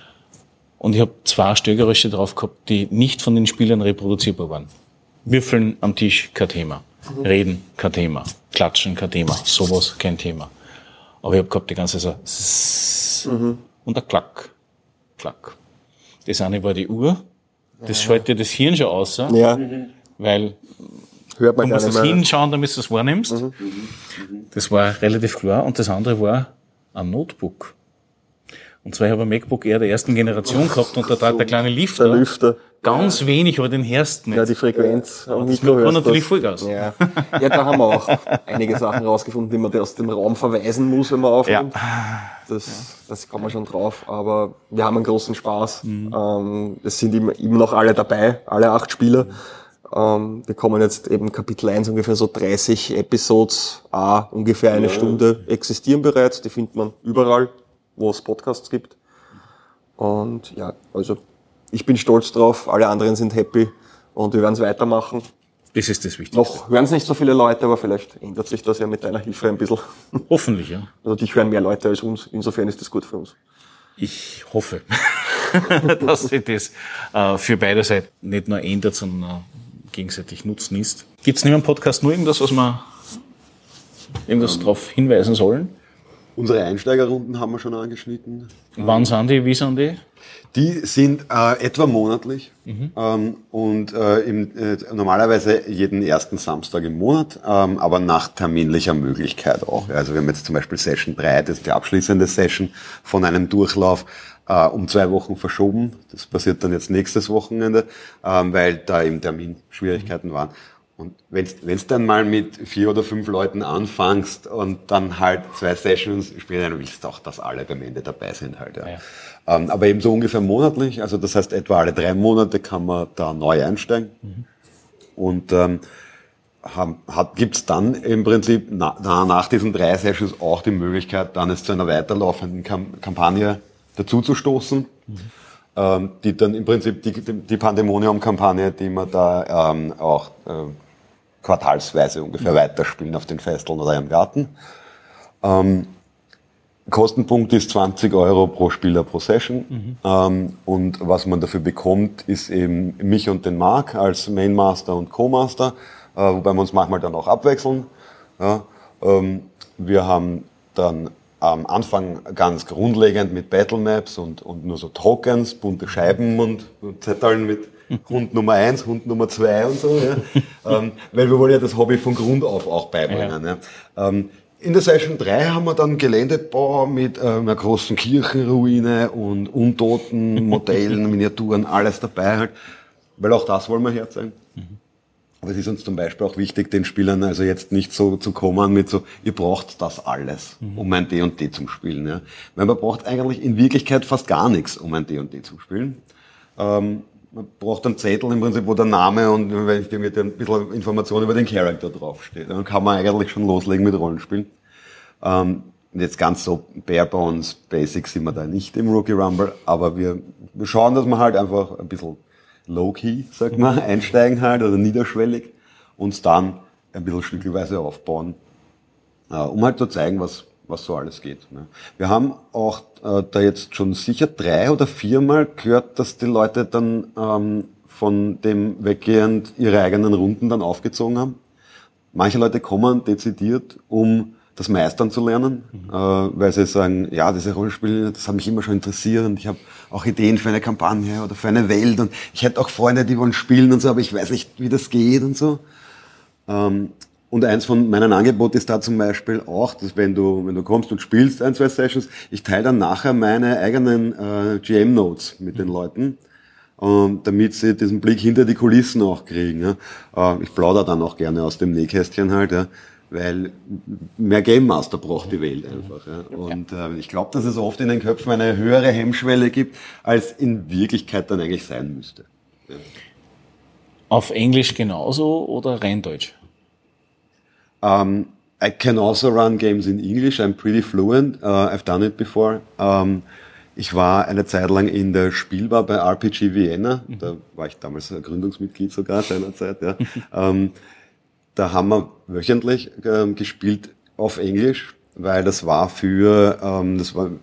Und ich habe zwei Störgeräusche drauf gehabt, die nicht von den Spielern reproduzierbar waren. Würfeln am Tisch, kein Thema. Mhm. Reden, kein Thema. Klatschen, kein Thema. Sowas, kein Thema. Aber ich habe gehabt die ganze Zeit so mhm. und ein Klack, Klack. Das eine war die Uhr. Das ja. schaltet das Hirn schon aus, ja. weil hört man du musst das hinschauen, damit du es wahrnimmst. Mhm. Das war relativ klar. Und das andere war ein Notebook. Und zwar, ich habe ein MacBook Air der ersten Generation gehabt und da trat der kleine Lifter. Der Lüfter. Ganz wenig, aber den hörst du nicht. Ja, die Frequenz. Ja, das war natürlich Vollgas. Ja. ja, da haben wir auch einige Sachen rausgefunden, die man aus dem Raum verweisen muss, wenn man aufnimmt. Ja. Das, das kann man schon drauf. Aber wir haben einen großen Spaß. Mhm. Ähm, es sind immer, immer noch alle dabei, alle acht Spieler. Ähm, wir kommen jetzt eben Kapitel eins, ungefähr so dreißig Episodes, a ungefähr eine ja. Stunde existieren bereits. Die findet man überall, wo es Podcasts gibt. Und ja, also ich bin stolz drauf, alle anderen sind happy und wir werden es weitermachen. Das ist das Wichtigste. Noch hören es nicht so viele Leute, aber vielleicht ändert sich das ja mit deiner Hilfe ein bisschen. Hoffentlich, ja. Also dich hören mehr Leute als uns, insofern ist das gut für uns. Ich hoffe, dass sich das äh, für beide Seiten nicht nur ändert, sondern äh, gegenseitig Nutzen ist. Gibt es neben dem Podcast nur irgendwas, was wir irgendwas ähm. darauf hinweisen sollen? Unsere Einsteigerrunden haben wir schon angeschnitten. Wann sind die, wie sind die? Die sind äh, etwa monatlich mhm. ähm, und äh, im, äh, normalerweise jeden ersten Samstag im Monat, ähm, aber nach terminlicher Möglichkeit auch. Also wir haben jetzt zum Beispiel Session drei, das ist die abschließende Session von einem Durchlauf, äh, um zwei Wochen verschoben. Das passiert dann jetzt nächstes Wochenende, ähm, weil da eben Terminschwierigkeiten mhm. waren. Und wenn's, wenn's dann mal mit vier oder fünf Leuten anfängst und dann halt zwei Sessions spielen, dann willst du auch, dass alle beim Ende dabei sind halt, ja. ja. Ähm, aber eben so ungefähr monatlich, also das heißt etwa alle drei Monate kann man da neu einsteigen. Mhm. Und, ähm, haben, hat, gibt's dann im Prinzip na, nach diesen drei Sessions auch die Möglichkeit, dann es zu einer weiterlaufenden Kam- Kampagne dazuzustoßen. Mhm. Ähm, die dann im Prinzip die, die Pandemonium-Kampagne, die man da ähm, auch äh, quartalsweise ungefähr weiterspielen auf den Festeln oder im Garten. Ähm, Kostenpunkt ist zwanzig Euro pro Spieler pro Session. Mhm. Ähm, und was man dafür bekommt, ist eben mich und den Marc als Main Master und Co-Master, äh, wobei wir uns manchmal dann auch abwechseln. Ja, ähm, wir haben dann am Anfang ganz grundlegend mit Battlemaps und, und nur so Tokens, bunte Scheiben und, und Zetteln mit Hund Nummer eins, Hund Nummer zwei und so, ja. ähm, weil wir wollen ja das Hobby von Grund auf auch beibringen. Ja. Ja. Ähm, in der Session drei haben wir dann Geländebau mit äh, einer großen Kirchenruine und Untoten, Modellen, Miniaturen, alles dabei halt, weil auch das wollen wir herzeigen. Aber es ist uns zum Beispiel auch wichtig, den Spielern also jetzt nicht so zu kommen mit so, ihr braucht das alles, mhm. um ein D und D zu spielen. Ja. Weil man braucht eigentlich in Wirklichkeit fast gar nichts, um ein D und D zu spielen. Ähm, man braucht einen Zettel im Prinzip, wo der Name und wenn ich mit ein bisschen Informationen über den Charakter draufsteht. Dann kann man eigentlich schon loslegen mit Rollenspielen. Ähm, jetzt ganz so bare bones basic sind wir da nicht im Rookie Rumble, aber wir, wir schauen, dass wir halt einfach ein bisschen low-key, sag mal, einsteigen halt, oder niederschwellig, uns dann ein bisschen stückweise aufbauen, äh, um halt zu zeigen, was, was so alles geht. Ne. Wir haben auch äh, da jetzt schon sicher drei oder viermal gehört, dass die Leute dann ähm, von dem weggehend ihre eigenen Runden dann aufgezogen haben. Manche Leute kommen dezidiert, um das Meistern zu lernen, mhm. äh, weil sie sagen, ja, diese Rollenspiele, das hat mich immer schon interessiert und ich habe auch Ideen für eine Kampagne oder für eine Welt und ich hätte auch Freunde, die wollen spielen und so, aber ich weiß nicht, wie das geht und so. Ähm, und eins von meinen Angeboten ist da zum Beispiel auch, dass wenn du wenn du kommst und spielst ein, zwei Sessions, ich teile dann nachher meine eigenen äh, G M-Notes mit mhm. den Leuten, ähm, damit sie diesen Blick hinter die Kulissen auch kriegen. Ja. Äh, ich plaudere dann auch gerne aus dem Nähkästchen halt, ja. Weil mehr Game Master braucht die Welt einfach. Ja. Und äh, ich glaube, dass es oft in den Köpfen eine höhere Hemmschwelle gibt, als in Wirklichkeit dann eigentlich sein müsste. Ja. Auf Englisch genauso oder rein Deutsch? Um, I can also run games in English. I'm pretty fluent. Uh, I've done it before. Um, ich war eine Zeit lang in der Spielbar bei R P G Vienna. Mhm. Da war ich damals Gründungsmitglied sogar seinerzeit. Ja. um, Da haben wir wöchentlich ähm, gespielt auf Englisch, weil das war für, ähm, das war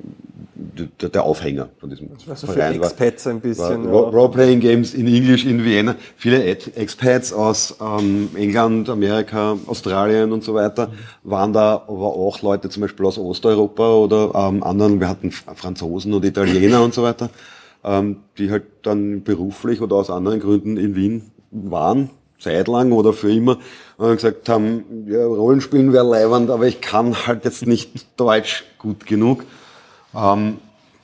der, der Aufhänger von diesem also Verein. Für Expats ein bisschen. War, ja. Role-Playing Games in Englisch in Vienna. Viele Expats aus ähm, England, Amerika, Australien und so weiter mhm. waren da, aber auch Leute zum Beispiel aus Osteuropa oder ähm, anderen. Wir hatten Franzosen und Italiener und so weiter, ähm, die halt dann beruflich oder aus anderen Gründen in Wien waren. Zeitlang oder für immer, und gesagt haben, ja, Rollenspielen wäre leiwand, aber ich kann halt jetzt nicht Deutsch gut genug. Ähm,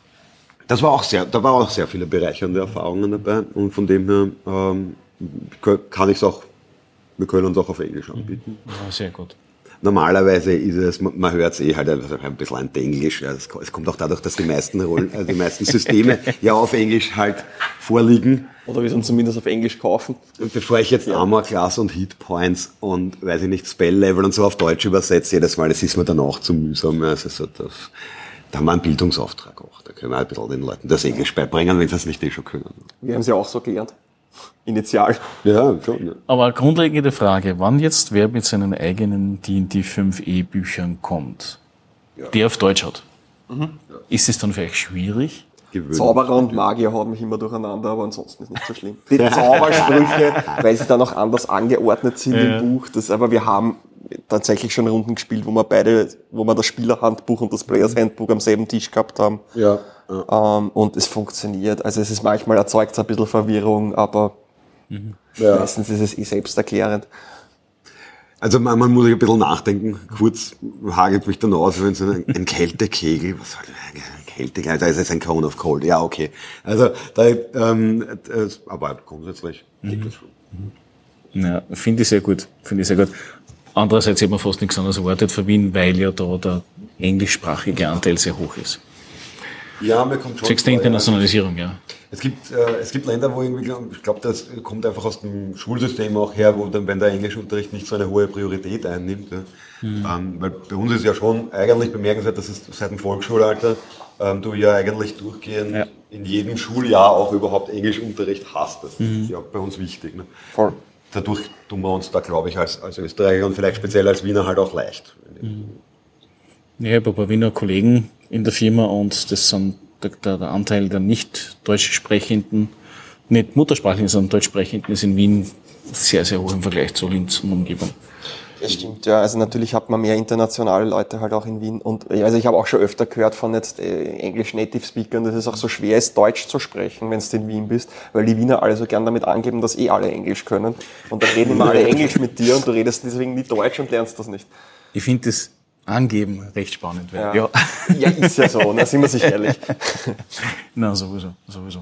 das war auch sehr, da war auch sehr viele bereichernde Erfahrungen dabei und von dem her ähm, kann ich es auch, wir können uns auch auf Englisch anbieten. Ja, sehr gut. Normalerweise ist es, man hört es eh halt ein bisschen an Englisch. Ja, es kommt auch dadurch, dass die meisten Rollen, also die meisten Systeme ja auf Englisch halt vorliegen. Oder wir sind zumindest auf Englisch kaufen. Und bevor ich jetzt ja. Armor Class und Hit Points und, weiß ich nicht, Spell Level und so auf Deutsch übersetze, jedes Mal, das ist mir dann auch zu mühsam. Also so das, da haben wir einen Bildungsauftrag auch. Da können wir ein bisschen den Leuten das Englisch beibringen, wenn sie es nicht eh schon können. Wir haben es ja auch so gelernt. Initial. Ja, schon. Ja. Aber grundlegende Frage, wann jetzt wer mit seinen eigenen D und D fünf E Büchern kommt, ja. der auf Deutsch hat, mhm. ja. ist es dann vielleicht schwierig? Gewöhnlich. Zauberer und Magier haben mich immer durcheinander, aber ansonsten ist nicht so schlimm. Die Zaubersprüche, weil sie dann auch anders angeordnet sind ja. im Buch, das, aber wir haben tatsächlich schon Runden gespielt, wo wir beide, wo wir das Spielerhandbuch und das Players Handbook am selben Tisch gehabt haben. Ja. ja. Ähm, und es funktioniert. Also es ist manchmal erzeugt es ein bisschen Verwirrung, aber mhm. ja. meistens ist es eh selbsterklärend. Also man, man muss ein bisschen nachdenken. Kurz hagelt mich dann aus, wenn so ein, ein Kältekegel, was soll das? Kältekegel, da ist es ein Cone of Cold. Ja, okay. Also da, ähm, das, aber grundsätzlich geht das schon. Ja, finde ich sehr gut. Finde ich sehr gut. Andererseits hätte man fast nichts anderes erwartet von Wien, weil ja da der englischsprachige Anteil sehr hoch ist. Ja, mir kommt schon. Sechste Internationalisierung, ja. Es gibt, äh, es gibt Länder, wo irgendwie, ich glaube, das kommt einfach aus dem Schulsystem auch her, wo dann, wenn der Englischunterricht nicht so eine hohe Priorität einnimmt. Ja. Mhm. Ähm, weil bei uns ist ja schon eigentlich bemerkenswert, dass es seit dem Volksschulalter ähm, du ja eigentlich durchgehend ja. in jedem Schuljahr auch überhaupt Englischunterricht hast. Das mhm. ist ja bei uns wichtig. Ne? Voll. Dadurch tun wir uns da, glaube ich, als, als Österreicher und vielleicht speziell als Wiener halt auch leicht. Mhm. Ja, ich habe ein paar Wiener Kollegen in der Firma und das sind der, der Anteil der nicht deutschsprechenden, nicht muttersprachlichen, sondern deutschsprechenden ist in Wien sehr, sehr hoch im Vergleich zu Linz und Umgebung. Das stimmt, ja. Also natürlich hat man mehr internationale Leute halt auch in Wien. Und also ich habe auch schon öfter gehört von jetzt äh, Englisch-Native-Speakern, dass es auch so schwer ist, Deutsch zu sprechen, wenn du in Wien bist, weil die Wiener alle so gern damit angeben, dass eh alle Englisch können. Und dann reden immer alle Englisch mit dir und du redest deswegen nie Deutsch und lernst das nicht. Ich finde das Angeben recht spannend. Ja. Ja. ja, ist ja so, na, sind wir sich ehrlich. Na, sowieso, sowieso.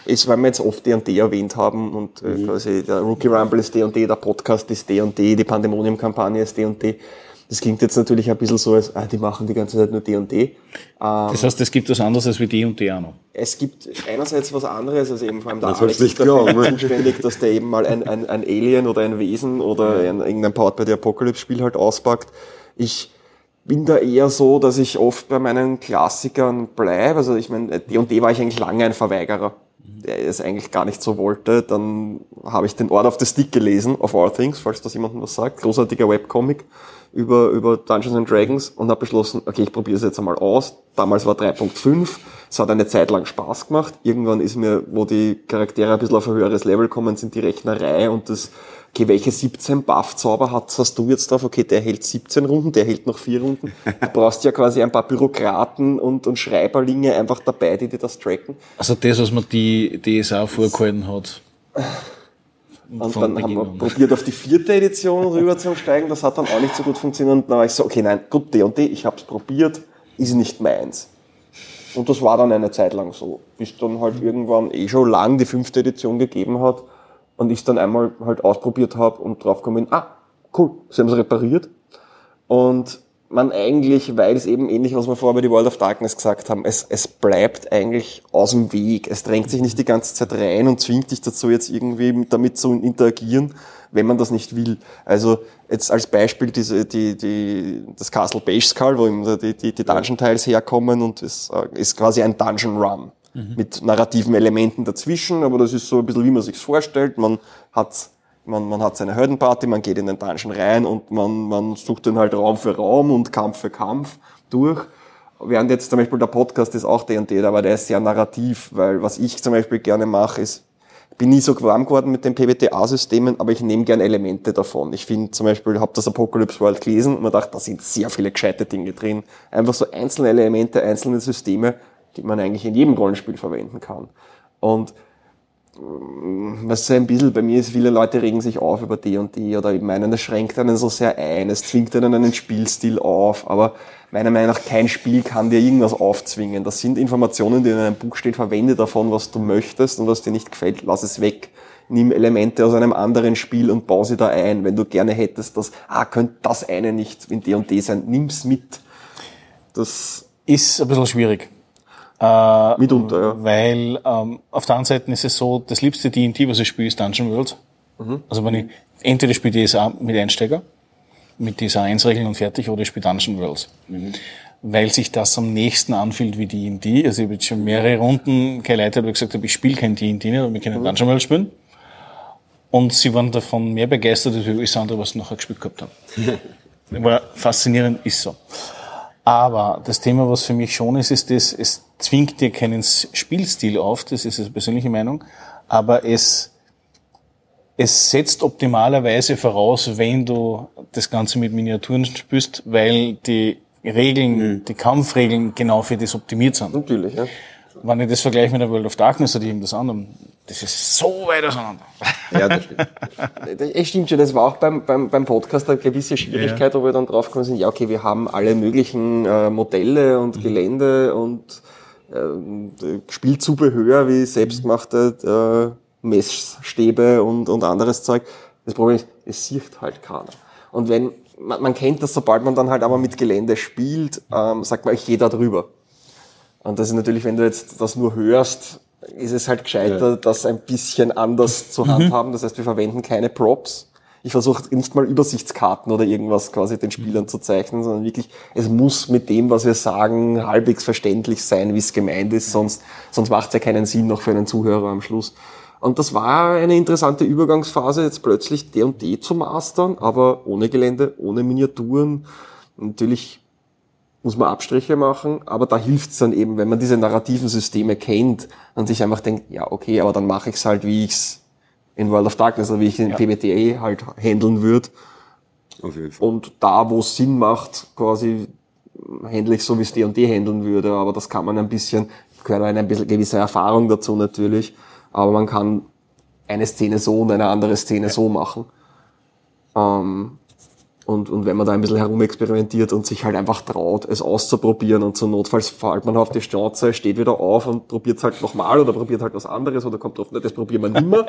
ist, weil wir jetzt oft D und D erwähnt haben und äh, quasi der Rookie Rumble ist D und D, der Podcast ist D und D, die Pandemonium-Kampagne ist D und D. Das klingt jetzt natürlich ein bisschen so, als ah, die machen die ganze Zeit nur D und D. Ähm, das heißt, es gibt was anderes als wie D und D auch noch. Es gibt einerseits was anderes, also eben vor allem der Das Alex nicht ist dafür glauben. zuständig, dass der eben mal ein, ein, ein Alien oder ein Wesen oder ein, irgendein Powered by the Apocalypse-Spiel halt auspackt. Ich bin da eher so, dass ich oft bei meinen Klassikern bleibe. Also ich meine, D und D war ich eigentlich lange ein Verweigerer, der es eigentlich gar nicht so wollte. Dann habe ich den Order of the Stick gelesen, of all things, falls das jemandem was sagt. Großartiger Webcomic über über Dungeons and Dragons und habe beschlossen, okay, ich probiere es jetzt einmal aus. Damals war drei Punkt fünf, es hat eine Zeit lang Spaß gemacht. Irgendwann ist mir, wo die Charaktere ein bisschen auf ein höheres Level kommen, sind die Rechnerei und das, okay, welche siebzehn Buff-Zauber hast, hast du jetzt drauf? Okay, der hält siebzehn Runden, der hält noch vier Runden. Du brauchst ja quasi ein paar Bürokraten und, und Schreiberlinge einfach dabei, die dir das tracken. Also das, was man die D S A vorgehalten hat. Und dann haben wir probiert, auf die vierte Edition rüber zu steigen. Das hat dann auch nicht so gut funktioniert. Und dann war ich so, okay, nein, gut, D und D, ich hab's probiert, ist nicht meins. Und das war dann eine Zeit lang so. Bis dann halt irgendwann eh schon lang die fünfte Edition gegeben hat und ich dann einmal halt ausprobiert habe und draufgekommen bin, ah, cool, sie haben es repariert. Und man eigentlich, weil es eben ähnlich, was wir vorher bei die World of Darkness gesagt haben, es, es bleibt eigentlich aus dem Weg. Es drängt sich nicht die ganze Zeit rein und zwingt dich dazu, jetzt irgendwie damit zu interagieren, wenn man das nicht will. Also jetzt als Beispiel diese, die, die, das Castle Beige Skull, wo eben die, die, die Dungeon-Tiles herkommen und es ist quasi ein Dungeon Run mhm. mit narrativen Elementen dazwischen, aber das ist so ein bisschen, wie man sich's vorstellt. Man hat Man, man hat seine Heldenparty, man geht in den Dungeon rein und man, man sucht dann halt Raum für Raum und Kampf für Kampf durch. Während jetzt zum Beispiel der Podcast ist auch D und D, aber der ist sehr narrativ, weil was ich zum Beispiel gerne mache, ist, ich bin nie so warm geworden mit den P B T A-Systemen, aber ich nehme gerne Elemente davon. Ich finde zum Beispiel, ich habe das Apocalypse World gelesen und man dachte, da sind sehr viele gescheite Dinge drin. Einfach so einzelne Elemente, einzelne Systeme, die man eigentlich in jedem Rollenspiel verwenden kann. Und was so ein bisschen bei mir ist, viele Leute regen sich auf über D und D oder meinen, das schränkt einen so sehr ein, es zwingt einen einen Spielstil auf, aber meiner Meinung nach kein Spiel kann dir irgendwas aufzwingen. Das sind Informationen, die in einem Buch stehen, verwende davon, was du möchtest und was dir nicht gefällt, lass es weg. Nimm Elemente aus einem anderen Spiel und bau sie da ein. Wenn du gerne hättest, dass, ah, könnte das eine nicht in D und D sein, nimm's mit. Das ist ein bisschen schwierig. Äh, Mitunter, ja. Weil ähm, auf der anderen Seite ist es so, das liebste D und D, was ich spiele, ist Dungeon World. Mhm. Also wenn ich entweder spiele D S A mit Einsteiger, mit D S A eins Regeln und fertig, oder ich spiele Dungeon World. Mhm. Weil sich das am nächsten anfühlt wie D und D. Also ich habe jetzt schon mehrere Runden keine Leute, die gesagt haben, ich spiele kein D und D nicht, aber ich kann mhm. Dungeon World spielen. Und sie waren davon mehr begeistert als alles andere, was sie nachher gespielt gehabt haben. War faszinierend, ist so. Aber das Thema, was für mich schon ist, ist das, es zwingt dir keinen Spielstil auf, das ist eine persönliche Meinung, aber es, es setzt optimalerweise voraus, wenn du das Ganze mit Miniaturen spielst, weil die Regeln, mhm. die Kampfregeln genau für das optimiert sind. Natürlich, ja. Wenn ich das vergleiche mit der World of Darkness oder irgendwas anderem, das ist so weit auseinander. Ja, das stimmt. Das stimmt schon, das war auch beim, beim, beim Podcast eine gewisse Schwierigkeit, ja. Wo wir dann draufgekommen sind, ja, okay, wir haben alle möglichen äh, Modelle und Gelände und äh, Spielzubehör wie selbstgemachte äh, Messstäbe und, und anderes Zeug. Das Problem ist, es sieht halt keiner. Und wenn, man, man kennt das, sobald man dann halt aber mit Gelände spielt, ähm, sagt man, ich gehe da drüber. Und das ist natürlich, wenn du jetzt das nur hörst, ist es halt gescheiter, ja. das ein bisschen anders zu handhaben. Das heißt, wir verwenden keine Props. Ich versuche nicht mal Übersichtskarten oder irgendwas quasi den Spielern zu zeichnen, sondern wirklich, es muss mit dem, was wir sagen, halbwegs verständlich sein, wie es gemeint ist. Sonst, sonst macht es ja keinen Sinn noch für einen Zuhörer am Schluss. Und das war eine interessante Übergangsphase, jetzt plötzlich D und D zu mastern, aber ohne Gelände, ohne Miniaturen. Natürlich muss man Abstriche machen, aber da hilft's dann eben, wenn man diese narrativen Systeme kennt und sich einfach denkt, ja okay, aber dann mache ich's halt, wie ich's in World of Darkness oder wie ich in ja. P B T A halt handeln würde. Auf jeden Fall. Und da, wo es Sinn macht, quasi handle ich so, wie es D und D handeln würde, aber das kann man ein bisschen, gehört eine ein bisschen gewisse Erfahrung dazu natürlich, aber man kann eine Szene so und eine andere Szene ja. so machen. Ähm, Und, und wenn man da ein bisschen herumexperimentiert und sich halt einfach traut, es auszuprobieren und zur Notfalls fällt man auf die Schnauze, steht wieder auf und probiert es halt nochmal oder probiert halt was anderes oder kommt drauf, das probieren wir nimmer.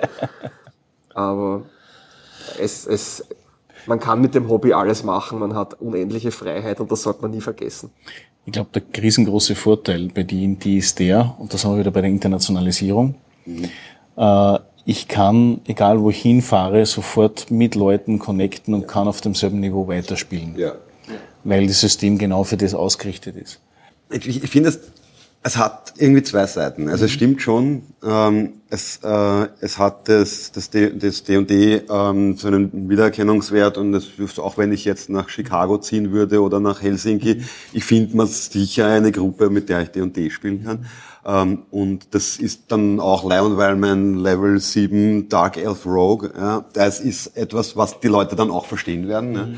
Aber es, es, man kann mit dem Hobby alles machen, man hat unendliche Freiheit und das sollte man nie vergessen. Ich glaube, der riesengroße Vorteil bei D und D ist der, und das haben wir wieder bei der Internationalisierung, mhm. äh, ich kann, egal wo ich hinfahre, sofort mit Leuten connecten und kann auf demselben Niveau weiterspielen. Ja. Weil das System genau für das ausgerichtet ist. Ich, ich finde, es, es hat irgendwie zwei Seiten. Also es stimmt schon, ähm, es, äh, es hat das, das, D, das D und D ähm, so einen Wiedererkennungswert und das, auch wenn ich jetzt nach Chicago ziehen würde oder nach Helsinki, ich finde man sicher eine Gruppe, mit der ich D und D spielen kann. Um, und das ist dann auch Lion Wellman Level sieben Dark Elf Rogue. Ja, das ist etwas, was die Leute dann auch verstehen werden. Mhm. Ja.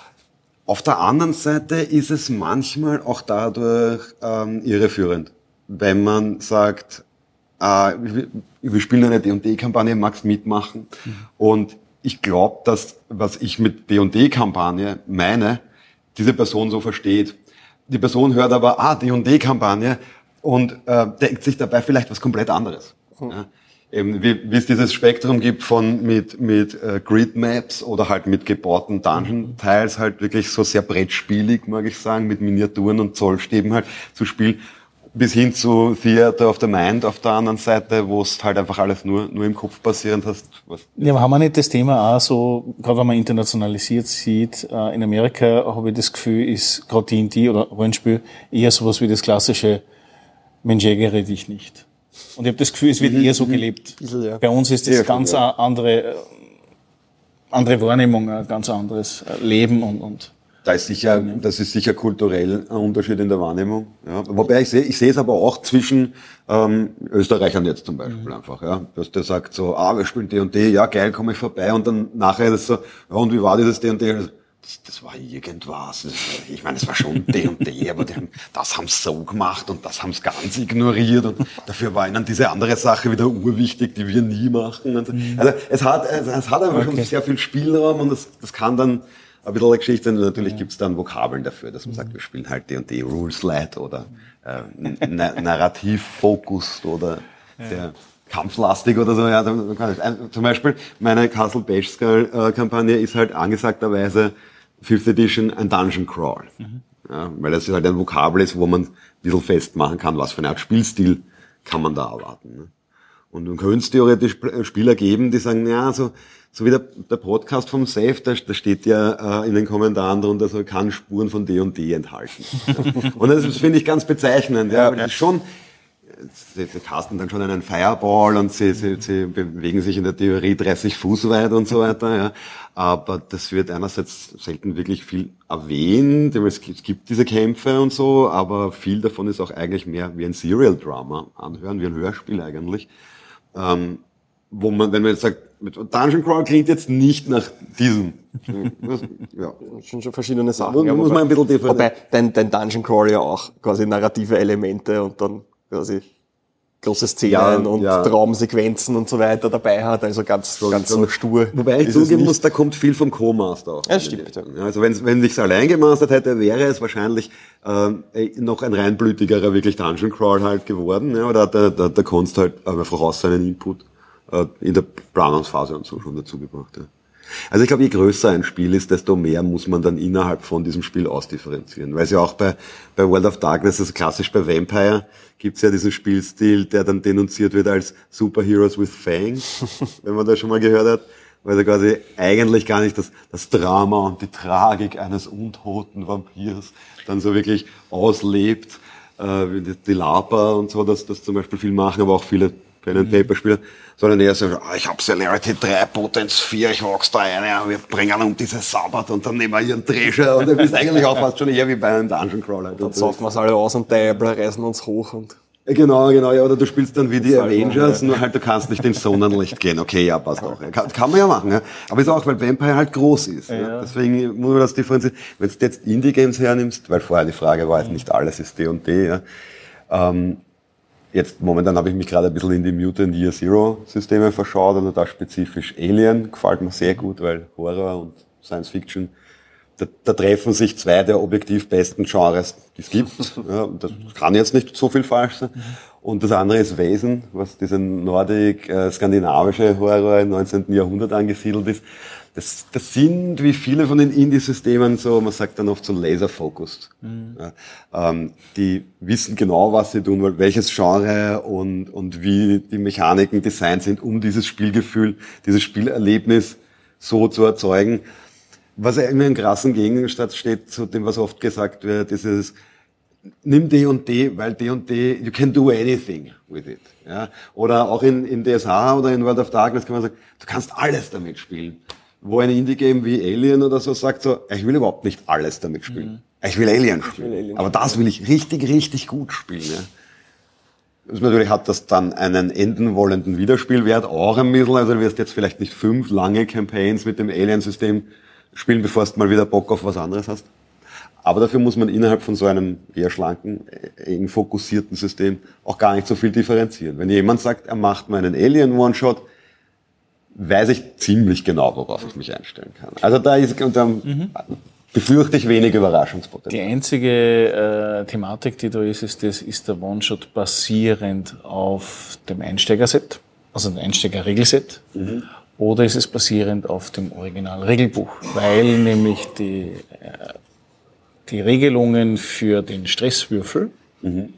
Auf der anderen Seite ist es manchmal auch dadurch ähm, irreführend, wenn man sagt, äh, wir, wir spielen eine D und D-Kampagne, magst mitmachen? Mhm. Und ich glaube, dass was ich mit D und D-Kampagne meine, diese Person so versteht. Die Person hört aber, ah, D und D-Kampagne, und äh, denkt sich dabei vielleicht was komplett anderes. Mhm. Ja, eben wie, wie es dieses Spektrum gibt von mit mit äh, Grid Maps oder halt mit gebauten Dungeon Tiles, halt wirklich so sehr brettspielig, mag ich sagen, mit Miniaturen und Zollstäben halt zu spielen, bis hin zu Theater of the Mind auf der anderen Seite, wo es halt einfach alles nur nur im Kopf basierend hast. Was ja, aber haben wir nicht das Thema auch so, gerade wenn man internationalisiert sieht, äh, in Amerika habe ich das Gefühl, ist gerade D und D oder Rollenspiel eher sowas wie das klassische Mensch, ärgere dich nicht. Und ich habe das Gefühl, es wird mhm. eher so gelebt. Bisschen, ja. Bei uns ist das ja, ganz ja. andere, andere Wahrnehmung, ein ganz anderes Leben und, und da ist sicher, das ist sicher kulturell ein Unterschied in der Wahrnehmung. Ja. Wobei ich sehe, ich sehe es aber auch zwischen ähm, Österreichern jetzt zum Beispiel mhm. einfach, ja, dass der sagt so, ah, wir spielen D und D, ja geil, komme ich vorbei, und dann nachher ist es so, ja, und wie war dieses D und D? Das, das war irgendwas. Das, ich meine, es war schon D und D, aber die haben, das haben sie so gemacht und das haben sie ganz ignoriert und dafür war ihnen diese andere Sache wieder urwichtig, die wir nie machen. Und so. Also es hat, es hat einfach okay. schon sehr viel Spielraum und das, das kann dann ein bisschen eine Geschichte sein. Natürlich ja. gibt es dann Vokabeln dafür, dass man sagt, wir spielen halt D und D Rules Light oder äh, narrativ focused oder ja. der kampflastig oder so. Ja, zum Beispiel meine Castle Bashskull-Kampagne ist halt angesagterweise Fifth Edition ein Dungeon Crawl. Mhm. Ja, weil das halt ein Vokabel ist, wo man ein bisschen festmachen kann, was für eine Art Spielstil kann man da erwarten. Ne? Und dann könnte es theoretisch Spieler geben, die sagen, ja, so, so wie der, der Podcast vom Safe, da, da steht ja äh, in den Kommentaren drunter, so kann Spuren von D und D enthalten. Und das, das finde ich ganz bezeichnend. Ja, weil das ist schon, Sie, sie casten dann schon einen Fireball und sie, sie, sie bewegen sich in der Theorie dreißig Fuß weit und so weiter, ja. Aber das wird einerseits selten wirklich viel erwähnt, es gibt diese Kämpfe und so, aber viel davon ist auch eigentlich mehr wie ein Serial-Drama anhören, wie ein Hörspiel eigentlich. Ähm, wo man, wenn man jetzt sagt, Dungeon Crawl klingt jetzt nicht nach diesem. Das, ja. Schon schon verschiedene Sachen. Da muss man ein bisschen differenzieren. Wobei dein, dein Dungeon Crawl ja auch quasi narrative Elemente und dann quasi große Szenen ja, und ja. Traumsequenzen und so weiter dabei hat, also ganz, so, ganz so stur. Wobei ich zugeben muss, da kommt viel vom Co-Master auch. Ja, stimmt. Ja. Also wenn, wenn ich es allein gemastert hätte, wäre es wahrscheinlich ähm, noch ein reinblütigerer wirklich Dungeon Crawl halt geworden. Ja, oder da, da, da konntest halt einfach raus seinen Input äh, in der Planungsphase und so schon dazu gebracht. Ja. Also ich glaube, je größer ein Spiel ist, desto mehr muss man dann innerhalb von diesem Spiel ausdifferenzieren. Weil es ja auch bei, bei World of Darkness, also klassisch bei Vampire, gibt's ja diesen Spielstil, der dann denunziert wird als Superheroes with Fangs, wenn man das schon mal gehört hat. Weil er quasi eigentlich gar nicht das, das Drama und die Tragik eines untoten Vampirs dann so wirklich auslebt, äh, wie die, die Lapa und so, dass das zum Beispiel viel machen, aber auch viele Pen-and-Paper-Spieler, sondern eher so, ah, ich hab Celerity drei, Potenz vier, ich wachs da rein, wir bringen um diese Sabbat und dann nehmen wir ihren Treasure und das ist eigentlich auch fast schon eher wie bei einem Dungeon Crawler. Dann saufen wir's alle aus und Diablo reißen uns hoch und... Genau, genau, ja, oder du spielst dann wie die Avengers, nur halt du kannst nicht ins Sonnenlicht gehen. Okay, ja, passt auch. Ja. Kann, kann man ja machen, ja. Aber ist auch, weil Vampire halt groß ist. Ja. Ja. Deswegen muss man das differenzieren. Wenn du jetzt Indie-Games hernimmst, weil vorher die Frage war, jetzt nicht alles ist D und D, ja. Ähm, Jetzt momentan habe ich mich gerade ein bisschen in die Mutant Year Zero Systeme verschaut, also da spezifisch Alien gefällt mir sehr gut, weil Horror und Science Fiction da, da treffen sich zwei der objektiv besten Genres, die es gibt. Ja, das kann jetzt nicht so viel falsch sein. Und das andere ist Wesen, was diese nordic-skandinavische Horror im neunzehnten Jahrhundert angesiedelt ist. Das, das sind, wie viele von den Indie-Systemen, so, man sagt dann oft so laser-focused. Mhm. Ja, ähm, die wissen genau, was sie tun wollen, welches Genre und, und wie die Mechaniken designt sind, um dieses Spielgefühl, dieses Spielerlebnis so zu erzeugen. Was irgendwie einen krassen Gegensatz steht zu dem, was oft gesagt wird, ist es, nimm D und D, weil D und D, you can do anything with it. Ja? Oder auch in, in D S A oder in World of Darkness kann man sagen, du kannst alles damit spielen. Wo ein Indie-Game wie Alien oder so sagt so, ich will überhaupt nicht alles damit spielen. Mhm. Ich will Alien spielen. Will Alien Aber das will ich richtig, richtig gut spielen. Ja? Das natürlich hat das dann einen enden wollenden Wiederspielwert, auch ein bisschen. Also du wirst jetzt vielleicht nicht fünf lange Campaigns mit dem Alien-System spielen, bevor du mal wieder Bock auf was anderes hast. Aber dafür muss man innerhalb von so einem eher schlanken, eng fokussierten System auch gar nicht so viel differenzieren. Wenn jemand sagt, er macht mal einen Alien-One-Shot, weiß ich ziemlich genau, worauf ich mich einstellen kann. Also da ist, und da mhm. befürchte ich wenig Überraschungspotenzial. Die einzige äh, Thematik, die da ist, ist, das, ist der One-Shot basierend auf dem Einsteigerset, also dem Einsteiger-Regelset, mhm. oder ist es basierend auf dem Original-Regelbuch, weil nämlich die, äh, die Regelungen für den Stresswürfel mhm.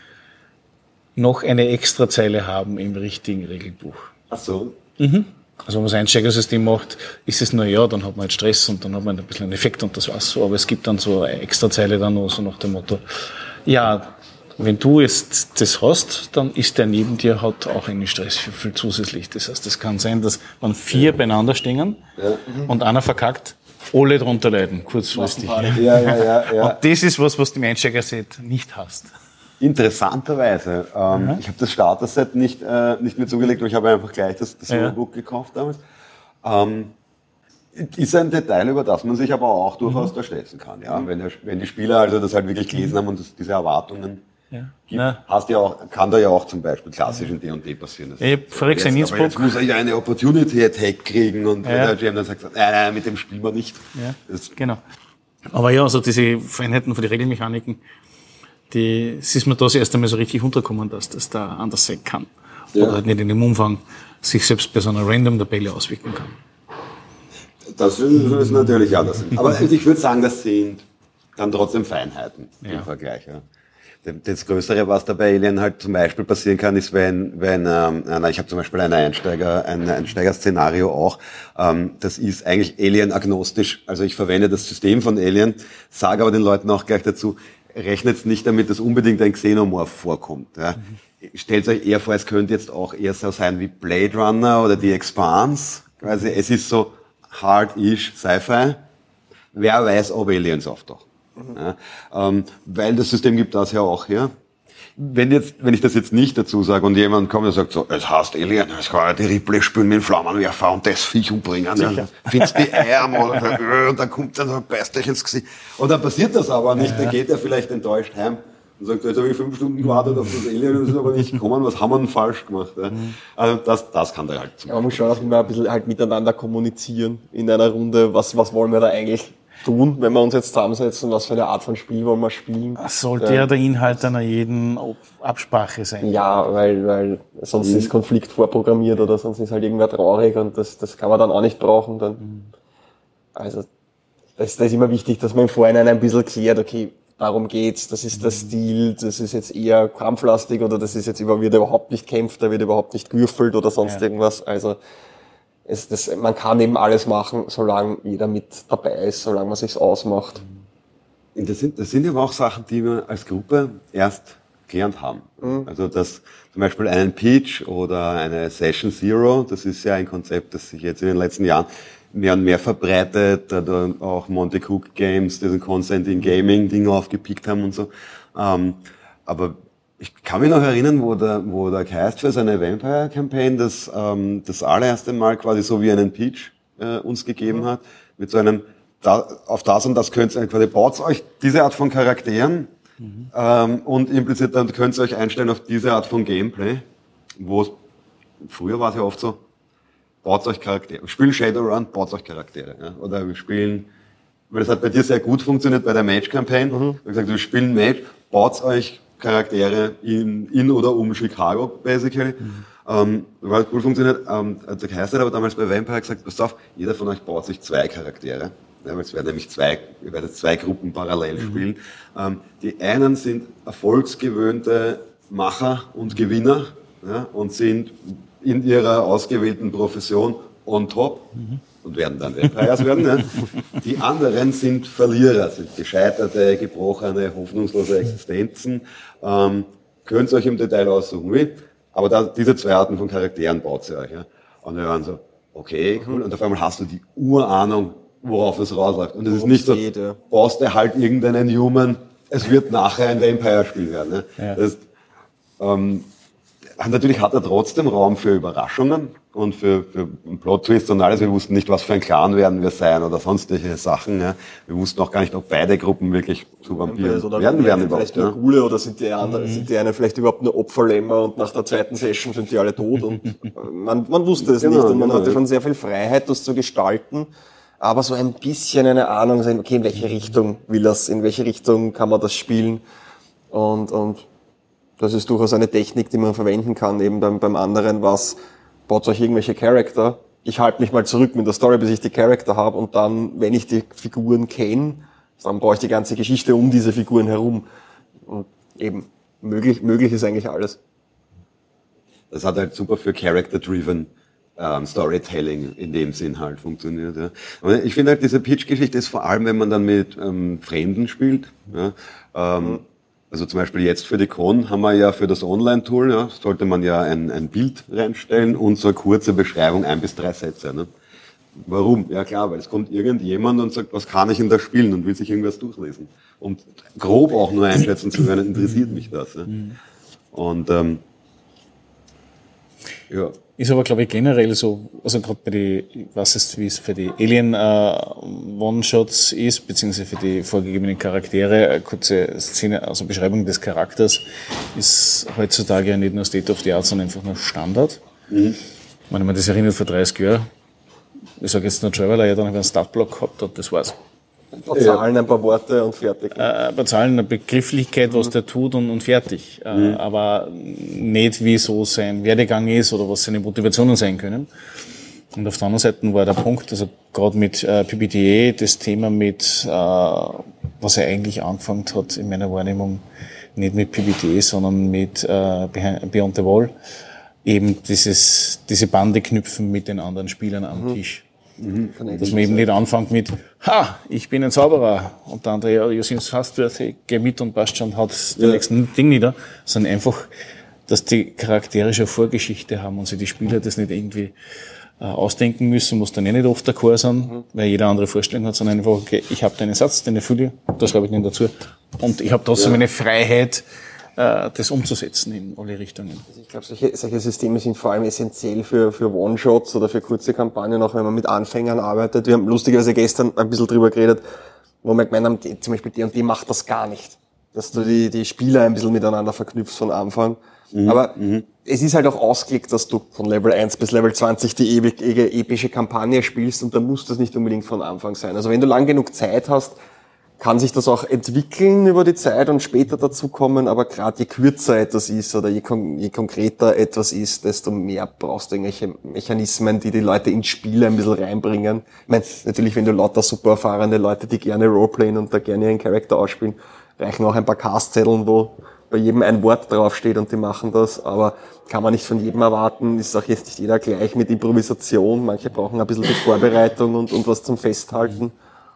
noch eine Extrazeile haben im richtigen Regelbuch. Ach so. Mhm. Also wenn man das Einsteigersystem macht, ist es nur, ja, dann hat man halt Stress und dann hat man ein bisschen einen Effekt und das war's so. Aber es gibt dann so eine Extrazeile dann noch so nach dem Motto, ja, wenn du jetzt das hast, dann ist der neben dir hat auch einen Stresswürfel zusätzlich. Das heißt, es kann sein, dass man vier beieinander stehen ja. und einer verkackt, alle drunter leiden, kurzfristig. Ja, ja, ja, ja. Und das ist was, was du im Einsteigerset nicht hast. Interessanterweise, ähm, mhm. ich habe das Starter-Set nicht, äh, nicht mehr zugelegt, aber ich habe einfach gleich das, das ja. Rulebook gekauft damals. Ähm, ist ein Detail, über das man sich aber auch durchaus mhm. erschließen kann. Ja? Mhm. Wenn, der, wenn die Spieler also das halt wirklich gelesen haben und das, diese Erwartungen ja. gibt, hast ja auch, kann da ja auch zum Beispiel klassisch in D und D passieren. Das ich habe voriges Jahr in Innsbruck. Jetzt muss er ja eine Opportunity-Attack kriegen und ja. der G M dann sagt, nein, nein, mit dem spielen wir nicht. Ja. Das genau. Aber ja, also diese Feinheiten von den Regelmechaniken, die, es ist mir da das erste Mal so richtig untergekommen, dass das da anders sein kann. Ja. Oder halt nicht in dem Umfang sich selbst bei so einer Random-Tabelle auswirken kann. Das ist, das ist natürlich anders. Aber ich würde sagen, das sind dann trotzdem Feinheiten ja. im Vergleich. Ja. Das Größere, was da bei Alien halt zum Beispiel passieren kann, ist, wenn, wenn ähm, ich habe zum Beispiel ein Einsteiger, ein Einsteiger-Szenario auch, ähm, das ist eigentlich Alien-agnostisch. Also ich verwende das System von Alien, sage aber den Leuten auch gleich dazu, rechnet nicht damit, dass unbedingt ein Xenomorph vorkommt. Ja. Mhm. Stellt euch eher vor, es könnte jetzt auch eher so sein wie Blade Runner oder The Expanse. Quasi, es ist so hard-ish Sci-Fi. Wer weiß, ob Aliens auftauchen. Mhm. Ja. Ähm, weil das System gibt das ja auch her. Wenn jetzt, wenn ich das jetzt nicht dazu sage und jemand kommt und sagt so, es heißt Alien, es kann ja die Ripley spielen mit dem Flammenwerfer und das Viech umbringen. Ja. Findest die Eier am oder und dann kommt dann so, beißt euch ins Gesicht. Und dann passiert das aber nicht, ja. Dann geht er vielleicht enttäuscht heim und sagt, jetzt habe ich fünf Stunden gewartet auf das Alien und es ist aber nicht gekommen, was haben wir denn falsch gemacht? Ja. Mhm. Also das, das kann da halt zum ja, man muss schauen, dass wir ein bisschen halt miteinander kommunizieren in einer Runde, was, was wollen wir da eigentlich tun, wenn wir uns jetzt zusammensetzen, was für eine Art von Spiel wollen wir spielen. Sollte ja der Inhalt einer jeden Absprache sein. Ja, weil, weil sonst mhm. ist Konflikt vorprogrammiert oder sonst ist halt irgendwer traurig und das, das kann man dann auch nicht brauchen. Dann. Mhm. Also das, das ist immer wichtig, dass man im Vorhinein ein bisschen klärt, okay, darum geht's, das ist der Stil, das ist jetzt eher kampflastig oder das ist jetzt über, wird überhaupt nicht kämpft, da wird überhaupt nicht gewürfelt oder sonst ja. irgendwas. Also Es, das, man kann eben alles machen, solange jeder mit dabei ist, solange man sich's ausmacht. Das sind, das sind aber auch Sachen, die wir als Gruppe erst gelernt haben. Mhm. Also das zum Beispiel einen Pitch oder eine Session Zero, das ist ja ein Konzept, das sich jetzt in den letzten Jahren mehr und mehr verbreitet, da auch Monte Cook Games, diesen Consent in Gaming Ding aufgepickt haben und so. Ähm, aber ich kann mich noch erinnern, wo der, wo der Geist für seine Vampire-Campaign das, ähm, das allererste Mal quasi so wie einen Pitch äh, uns gegeben hat, mit so einem, da, auf das und das könnt ihr quasi, baut euch diese Art von Charakteren mhm. ähm, und implizit dann könnt ihr euch einstellen auf diese Art von Gameplay, wo es, früher war es ja oft so, baut euch Charaktere, wir spielen Shadowrun, baut euch Charaktere, ja? Oder wir spielen weil das hat bei dir sehr gut funktioniert bei der Match-Campaign. Mhm. Du hast gesagt, wir spielen ein Match, baut euch Charaktere in, in oder um Chicago, basically. Mhm. Ähm, weil es gut funktioniert. Ähm, der Kaiser hat aber damals bei Vampire gesagt, pass auf, jeder von euch baut sich zwei Charaktere. Ja, weil es werden nämlich zwei, ihr werdet zwei Gruppen parallel mhm. spielen. Ähm, die einen sind erfolgsgewöhnte Macher und Gewinner, ja, und sind in ihrer ausgewählten Profession on top. Mhm. Und werden dann Vampires werden. Ne? Die anderen sind Verlierer, sind gescheiterte, gebrochene, hoffnungslose Existenzen. Ähm, könnt ihr euch im Detail aussuchen, wie. Aber da, diese zwei Arten von Charakteren baut ihr euch. Ja? Und wir waren so, okay, cool. Und auf einmal hast du die Urahnung, worauf es rausläuft. Und es ist nicht so, geht, ja. Baust du halt irgendeinen Human, es wird nachher ein Vampire-Spiel werden. Ne? Ja. Das, ähm, natürlich hat er trotzdem Raum für Überraschungen und für, für Plot-Twists und alles. Wir wussten nicht, was für ein Clan werden wir sein oder sonstige Sachen. Ja. Wir wussten auch gar nicht, ob beide Gruppen wirklich zu Vampiren oder werden werden überhaupt. Vielleicht nur Ghule oder sind die anderen, mhm. sind die einen vielleicht überhaupt nur Opferlämmer und nach der zweiten Session sind die alle tot und man, man wusste es genau, nicht und man genau, hatte schon sehr viel Freiheit, das zu gestalten. Aber so ein bisschen eine Ahnung sein, okay, in welche Richtung will das, in welche Richtung kann man das spielen und, und das ist durchaus eine Technik, die man verwenden kann. Eben beim, beim anderen was, baut euch irgendwelche Charakter. Ich halte mich mal zurück mit der Story, bis ich die Charakter habe. Und dann, wenn ich die Figuren kenne, dann brauche ich die ganze Geschichte um diese Figuren herum. Und eben, möglich, möglich ist eigentlich alles. Das hat halt super für Character-driven ähm, Storytelling in dem Sinn halt funktioniert. Ja. Aber ich finde halt, diese Pitch-Geschichte ist vor allem, wenn man dann mit ähm, Fremden spielt. Ja, ähm, mhm. Also zum Beispiel jetzt für die Con haben wir ja für das Online-Tool, ja, sollte man ja ein, ein Bild reinstellen und so eine kurze Beschreibung, ein bis drei Sätze. Ne? Warum? Ja klar, weil es kommt irgendjemand und sagt, was kann ich denn da spielen und will sich irgendwas durchlesen. Und grob auch nur einschätzen zu können, interessiert mich das. Ja? Und ähm, ja. Ist aber, glaube ich, generell so, also gerade bei die, ich weiß jetzt, wie es für die Alien äh, One-Shots ist, beziehungsweise für die vorgegebenen Charaktere, eine kurze Szene, also Beschreibung des Charakters, ist heutzutage ja nicht nur State of the Art, sondern einfach nur Standard. Mhm. Wenn man das erinnert, vor dreißig Jahren, ich sage jetzt nur Traveler, ja, dann habe ich einen Startblock gehabt und das war's. Ein paar Zahlen, ein paar Worte und fertig. Äh, ein paar Zahlen, eine Begrifflichkeit, was mhm. der tut und, und fertig. Äh, mhm. Aber nicht, wie so sein Werdegang ist oder was seine Motivationen sein können. Und auf der anderen Seite war der Punkt, also gerade mit äh, P B T A, das Thema mit, äh, was er eigentlich angefangen hat in meiner Wahrnehmung, nicht mit P B T A, sondern mit äh, Beyond the Wall, eben dieses, diese Bande knüpfen mit den anderen Spielern am mhm. Tisch. Mhm. Dass man eben nicht anfängt mit, ha, ich bin ein Zauberer, und der andere, ja, Josins Fastwürfe, geh mit und passt schon, hat den ja. nächsten Ding nieder, sondern einfach, dass die Charaktere schon Vorgeschichte haben und sich die Spieler das nicht irgendwie äh, ausdenken müssen, muss dann eh nicht oft der Chor sein, mhm. weil jeder andere Vorstellung hat, sondern einfach, okay, ich habe deinen Satz, den erfülle ich, da schreibe ich nicht dazu, und ich habe trotzdem ja. eine Freiheit, das umzusetzen in alle Richtungen. Also ich glaube, solche, solche Systeme sind vor allem essentiell für, für One-Shots oder für kurze Kampagnen, auch wenn man mit Anfängern arbeitet. Wir haben lustigerweise gestern ein bisschen drüber geredet, wo wir gemeint haben, die, zum Beispiel die und die macht das gar nicht. Dass du die, die Spieler ein bisschen miteinander verknüpfst von Anfang. Mhm. Aber mhm. es ist halt auch ausgelegt, dass du von Level eins bis Level zwanzig die ewige epische Kampagne spielst, und dann muss das nicht unbedingt von Anfang sein. Also wenn du lang genug Zeit hast, kann sich das auch entwickeln über die Zeit und später dazukommen, aber gerade je kürzer etwas ist oder je, kon- je konkreter etwas ist, desto mehr brauchst du irgendwelche Mechanismen, die die Leute ins Spiel ein bisschen reinbringen. Ich meine, natürlich, wenn du lauter super erfahrene Leute, die gerne Roleplayen und da gerne ihren Charakter ausspielen, reichen auch ein paar Castzetteln, wo bei jedem ein Wort draufsteht und die machen das, aber kann man nicht von jedem erwarten, ist auch jetzt nicht jeder gleich mit Improvisation, manche brauchen ein bisschen die Vorbereitung und, und was zum Festhalten.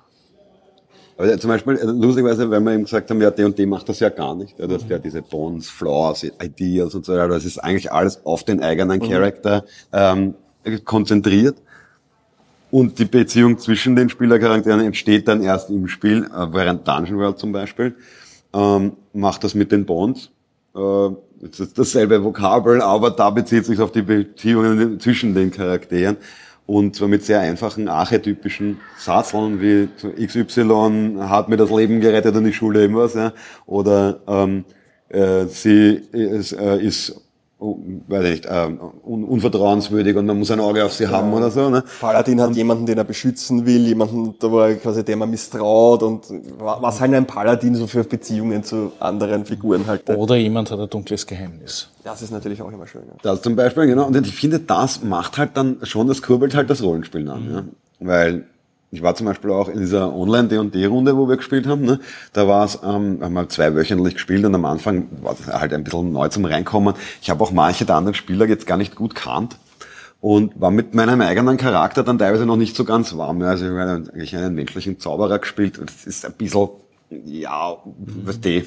Aber zum Beispiel, lustigerweise, weil wir eben gesagt haben, ja, D und D macht das ja gar nicht. Ja, dass der diese Bones, Flaws, Ideas und so weiter, das ist eigentlich alles auf den eigenen mhm. Charakter ähm, konzentriert. Und die Beziehung zwischen den Spielercharakteren entsteht dann erst im Spiel, äh, während Dungeon World zum Beispiel, ähm, macht das mit den Bonds. Äh, das ist dasselbe Vokabel, aber da bezieht sich auf die Beziehungen zwischen den Charakteren. Und zwar mit sehr einfachen, archetypischen Satzeln wie X Y hat mir das Leben gerettet und ich schulde ihm was, ja. Oder ähm, äh, sie ist, äh, ist weiß ich nicht, ähm, un, unvertrauenswürdig und man muss ein Auge auf sie haben ja. oder so. Ne? Paladin hat und, jemanden, den er beschützen will, jemanden, da wo er quasi dem er misstraut und was halt ein Paladin so für Beziehungen zu anderen Figuren halt. Oder jemand hat ein dunkles Geheimnis. Das ist natürlich auch immer schön. Ja. Das zum Beispiel, genau. Und ich finde, das macht halt dann schon, das kurbelt halt das Rollenspiel an. Mhm. Ja? Weil ich war zum Beispiel auch in dieser Online-D und D-Runde, wo wir gespielt haben. Ne? Da war es, ähm, haben wir zweiwöchentlich gespielt und am Anfang war das halt ein bisschen neu zum Reinkommen. Ich habe auch manche der anderen Spieler jetzt gar nicht gut kannt und war mit meinem eigenen Charakter dann teilweise noch nicht so ganz warm. Also ich habe eigentlich einen menschlichen Zauberer gespielt. Das ist ein bisschen, ja, was die...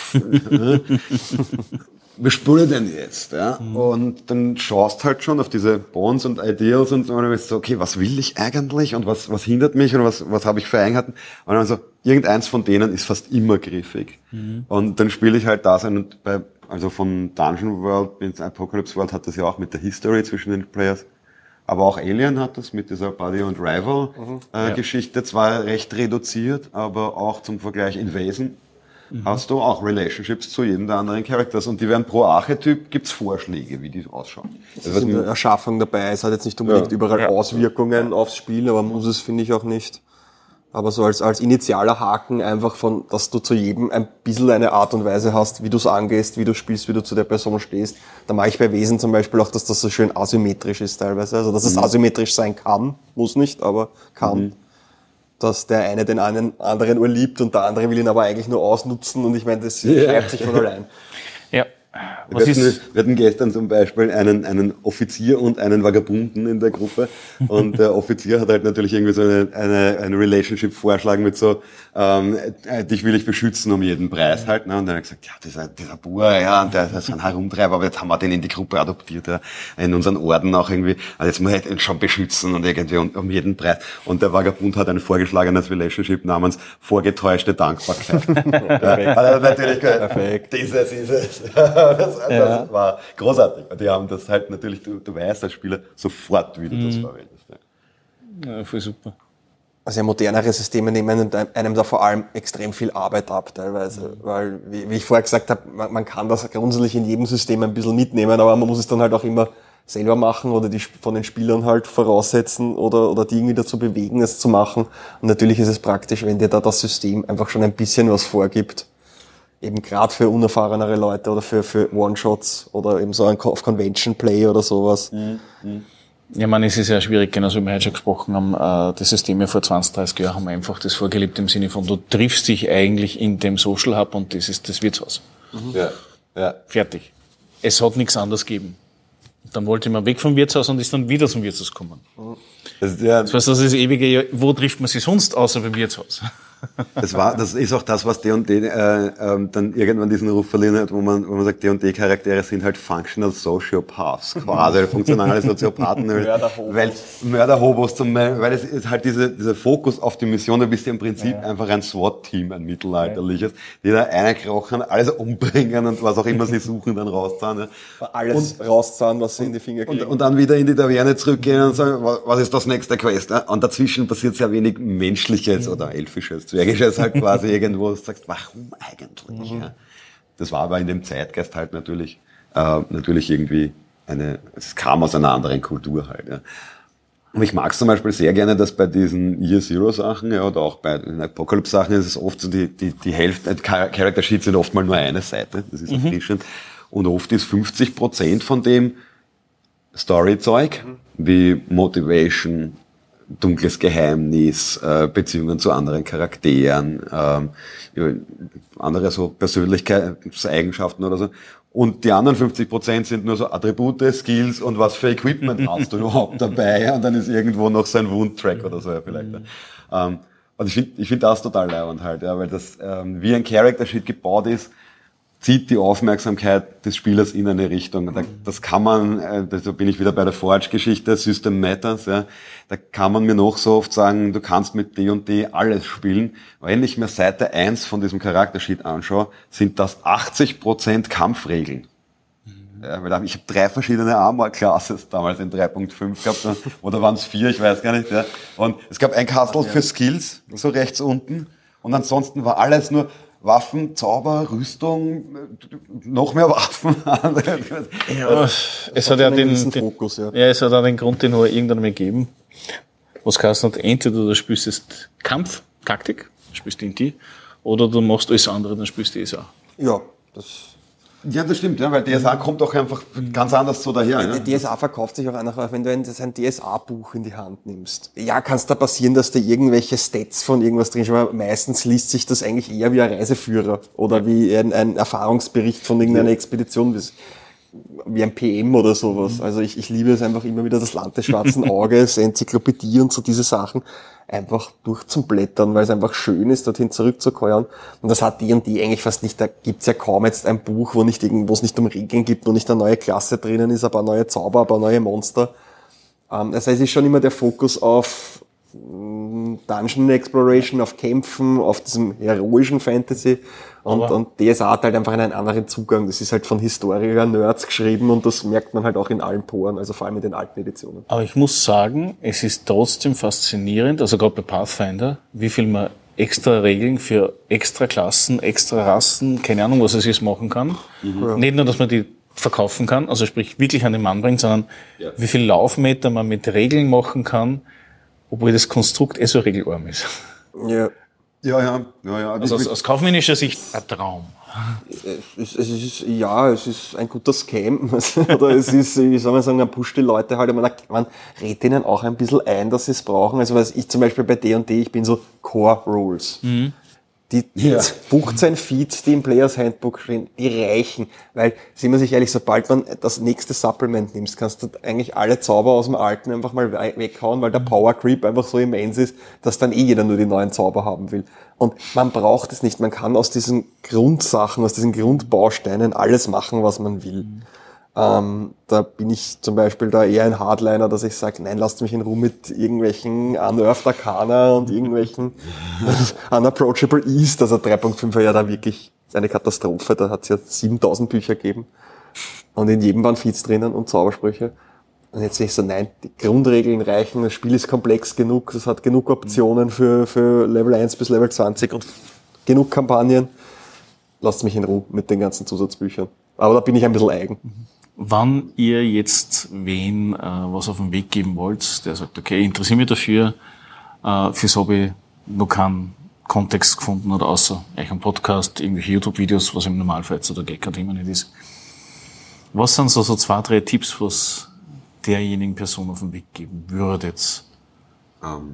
wie spiele ich denn jetzt? Ja? Mhm. Und dann schaust halt schon auf diese Bonds und Ideals und so, und dann bist du so, okay, was will ich eigentlich und was, was hindert mich und was, was habe ich für Eigenheiten? Und dann so, irgendeins von denen ist fast immer griffig. Mhm. Und dann spiele ich halt das ein und bei, also von Dungeon World bis Apocalypse World hat das ja auch mit der History zwischen den Players. Aber auch Alien hat das mit dieser Buddy und Rival mhm. äh, ja. Geschichte zwar recht reduziert, aber auch zum Vergleich Invasion. Mhm. Hast du auch Relationships zu jedem der anderen Charakters und die werden pro Archetyp, gibt's Vorschläge, wie die ausschauen. Es ist eine Erschaffung dabei, es hat jetzt nicht unbedingt ja. überall ja. Auswirkungen aufs Spiel, aber muss es, finde ich, auch nicht. Aber so als, als initialer Haken einfach von, dass du zu jedem ein bisschen eine Art und Weise hast, wie du es angehst, wie du spielst, wie du zu der Person stehst. Da mache ich bei Wesen zum Beispiel auch, dass das so schön asymmetrisch ist teilweise. Also, dass es mhm. asymmetrisch sein kann, muss nicht, aber kann. Mhm. Dass der eine den einen anderen urliebt und der andere will ihn aber eigentlich nur ausnutzen und ich meine, das yeah. schreibt sich von allein. Ja. Was wir, hatten, wir hatten gestern zum Beispiel einen, einen Offizier und einen Vagabunden in der Gruppe und der Offizier hat halt natürlich irgendwie so eine, eine, eine Relationship-Vorschlag mit so, ähm, dich will ich beschützen um jeden Preis halt, ne? Und dann hat er gesagt, ja, dieser, dieser Bur, ja, und der, der ist ein Herumtreiber, aber jetzt haben wir den in die Gruppe adoptiert, ja, in unseren Orden auch irgendwie, also jetzt muss ich ihn schon beschützen und irgendwie um, um jeden Preis. Und der Vagabund hat ein vorgeschlagenes Relationship namens vorgetäuschte Dankbarkeit. Ja, also natürlich gehört, perfekt. Dieses, dieses. Das, das ja. war großartig. Die haben das halt natürlich, du, du weißt als Spieler sofort, wie du mhm. das verwendest. Ja. Ja, voll super. Also modernere Systeme nehmen einem da vor allem extrem viel Arbeit ab teilweise, mhm. weil, wie, wie ich vorher gesagt habe, man, man kann das grundsätzlich in jedem System ein bisschen mitnehmen, aber man muss es dann halt auch immer selber machen oder die von den Spielern halt voraussetzen oder, oder die irgendwie dazu bewegen, es zu machen. Und natürlich ist es praktisch, wenn dir da das System einfach schon ein bisschen was vorgibt. Eben gerade für unerfahrenere Leute oder für, für One-Shots oder eben so ein Convention-Play oder sowas. Mhm. Ja, man, es ist ja schwierig, genauso wie wir heute schon gesprochen haben, das System ja vor zwanzig, dreißig Jahren haben wir einfach das vorgelebt im Sinne von, du triffst dich eigentlich in dem Social Hub und das ist das Wirtshaus. Mhm. Ja, ja. Fertig. Es hat nichts anderes gegeben. Dann wollte man weg vom Wirtshaus und ist dann wieder zum Wirtshaus gekommen. Mhm. Das, ja, das heißt, das ist das ewige, wo trifft man sich sonst außer beim Wirtshaus? Das war, das ist auch das, was D und D äh, äh, dann irgendwann diesen Ruf verliehen hat, wo man, wo man sagt, D und D-Charaktere sind halt Functional Sociopaths, quasi funktionale Soziopathen, weil Mörderhobos zum weil es ist halt diese, dieser Fokus auf die Mission, da bist du im Prinzip ja. einfach ein SWAT-Team, ein mittelalterliches, die da einkrochen, alles umbringen und was auch immer sie suchen, dann rauszahlen. Ja. Alles und, rauszahlen, was sie in die Finger kriegen. Und, und dann wieder in die Taverne zurückgehen und sagen, was ist das nächste Quest? Ne? Und dazwischen passiert sehr wenig Menschliches mhm. oder Elfisches. Zwergisches halt quasi irgendwo, wo du sagst, warum eigentlich? Mhm. Ja. Das war aber in dem Zeitgeist halt natürlich, äh, natürlich irgendwie eine, es kam aus einer anderen Kultur halt. Ja. Und ich mag es zum Beispiel sehr gerne, dass bei diesen Year Zero Sachen, ja, oder auch bei den Apocalypse Sachen ist es oft so, die, die, die Hälfte, Character Sheets sind oft mal nur eine Seite, das ist erfrischend. Mhm. Und oft ist fünfzig Prozent von dem Storyzeug, mhm. wie Motivation, dunkles Geheimnis, äh, Beziehungen zu anderen Charakteren, ähm, andere so Persönlichkeitseigenschaften oder so. Und die anderen fünfzig Prozent sind nur so Attribute, Skills und was für Equipment hast du überhaupt dabei. Ja? Und dann ist irgendwo noch so ein Wundtrack oder so ja, vielleicht. Mhm. Ja. Ähm, und ich finde ich finde das total leibend halt, ja, weil das ähm, wie ein Character-Sheet gebaut ist, zieht die Aufmerksamkeit des Spielers in eine Richtung. Das kann man, da bin ich wieder bei der Forge-Geschichte, System Matters, ja. Da kann man mir noch so oft sagen, du kannst mit D und D alles spielen. Wenn ich mir Seite eins von diesem Charaktersheet anschaue, sind das achtzig Prozent Kampfregeln. Ja, weil ich habe drei verschiedene Armor-Classes damals in drei Punkt fünf gehabt, oder waren es vier, ich weiß gar nicht. Ja. Und es gab ein Kastel für Skills, so rechts unten, und ansonsten war alles nur Waffen, Zauber, Rüstung, noch mehr Waffen. Ja, es hat ja den, den Fokus, ja. ja, es hat auch den Grund, den hat irgendwann mal gegeben. Was kannst du nicht, entweder du spielst jetzt Kampf, Taktik, spielst D und D, oder du machst alles andere, dann spielst du D S A. Ja, das... Ja, das stimmt, ja, weil D S A kommt auch einfach ganz anders so daher. Ja. D S A verkauft sich auch einfach, wenn du ein, ein D S A-Buch in die Hand nimmst. Ja, kann es da passieren, dass da irgendwelche Stats von irgendwas drin sind, aber meistens liest sich das eigentlich eher wie ein Reiseführer oder wie ein, ein Erfahrungsbericht von irgendeiner ja. Expedition, wie ein P M oder sowas. Also ich, ich liebe es einfach immer wieder, das Land des schwarzen Auges, Enzyklopädie und so diese Sachen einfach durchzublättern, weil es einfach schön ist, dorthin zurückzukehren. Und das hat D und D eigentlich fast nicht. Da gibt's ja kaum jetzt ein Buch, wo nicht irgendwo es nicht um Regeln gibt, wo nicht eine neue Klasse drinnen ist, ein paar neue Zauber, ein paar neue Monster. Ähm, das heißt, es ist schon immer der Fokus auf mh, Dungeon Exploration, auf Kämpfen, auf diesem heroischen Fantasy. Und, und D S A hat halt einfach einen anderen Zugang. Das ist halt von Historiker-Nerds geschrieben und das merkt man halt auch in allen Poren, also vor allem in den alten Editionen. Aber ich muss sagen, es ist trotzdem faszinierend, also gerade bei Pathfinder, wie viel man extra Regeln für extra Klassen, extra Rassen, keine Ahnung, was es ist, machen kann. Mhm. Ja. Nicht nur, dass man die verkaufen kann, also sprich wirklich an den Mann bringt, sondern ja. wie viel Laufmeter man mit Regeln machen kann, obwohl das Konstrukt eh so regelarm ist. Ja. Ja, ja, ja, ja. Also aus, aus kaufmännischer Sicht ein Traum. Es, es ist, ja, es ist ein guter Scam. Oder es ist, wie soll man sagen, man pusht die Leute halt, man, man redet ihnen auch ein bisschen ein, dass sie es brauchen. Also was ich zum Beispiel bei D und D, ich bin so Core Rules. Mhm. Die, die ja. fünfzehn Feeds, die im Players Handbook stehen, die reichen. Weil, sehen wir sich ehrlich, sobald man das nächste Supplement nimmst, kannst du eigentlich alle Zauber aus dem Alten einfach mal weghauen, weil der Power Creep einfach so immens ist, dass dann eh jeder nur die neuen Zauber haben will. Und man braucht es nicht. Man kann aus diesen Grundsachen, aus diesen Grundbausteinen alles machen, was man will. Mhm. Ähm, da bin ich zum Beispiel da eher ein Hardliner, dass ich sage, nein, lasst mich in Ruhe mit irgendwelchen Unearthed Arcana und irgendwelchen Unapproachable East. Also drei Punkt fünf war ja da wirklich eine Katastrophe. Da hat es ja siebentausend Bücher gegeben. Und in jedem waren Feeds drinnen und Zaubersprüche. Und jetzt sehe ich so, nein, die Grundregeln reichen, das Spiel ist komplex genug, es hat genug Optionen für, für Level eins bis Level zwanzig und genug Kampagnen. Lasst mich in Ruhe mit den ganzen Zusatzbüchern. Aber da bin ich ein bisschen eigen. Wann ihr jetzt wen äh, was auf den Weg geben wollt, der sagt, okay, ich interessiere mich dafür, äh, fürs habe ich noch keinen Kontext gefunden oder außer euch einen Podcast, irgendwelche YouTube-Videos, was im Normalfall jetzt oder gar kein Thema nicht ist. Was sind so, so zwei, drei Tipps, was derjenigen Person auf den Weg geben würdet? Ähm,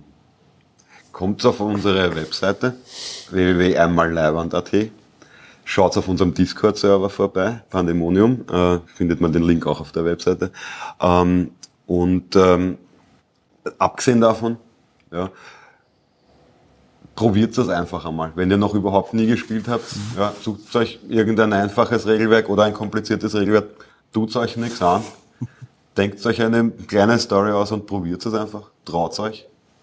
kommt auf unsere Webseite w w w punkt einmalleiband punkt a t. Schaut auf unserem Discord-Server vorbei, Pandemonium, äh, findet man den Link auch auf der Webseite. Ähm, und ähm, abgesehen davon, ja, probiert das einfach einmal. Wenn ihr noch überhaupt nie gespielt habt, mhm. ja, sucht euch irgendein einfaches Regelwerk oder ein kompliziertes Regelwerk, tut's euch nichts an, denkt euch eine kleine Story aus und probiert es einfach, traut's euch.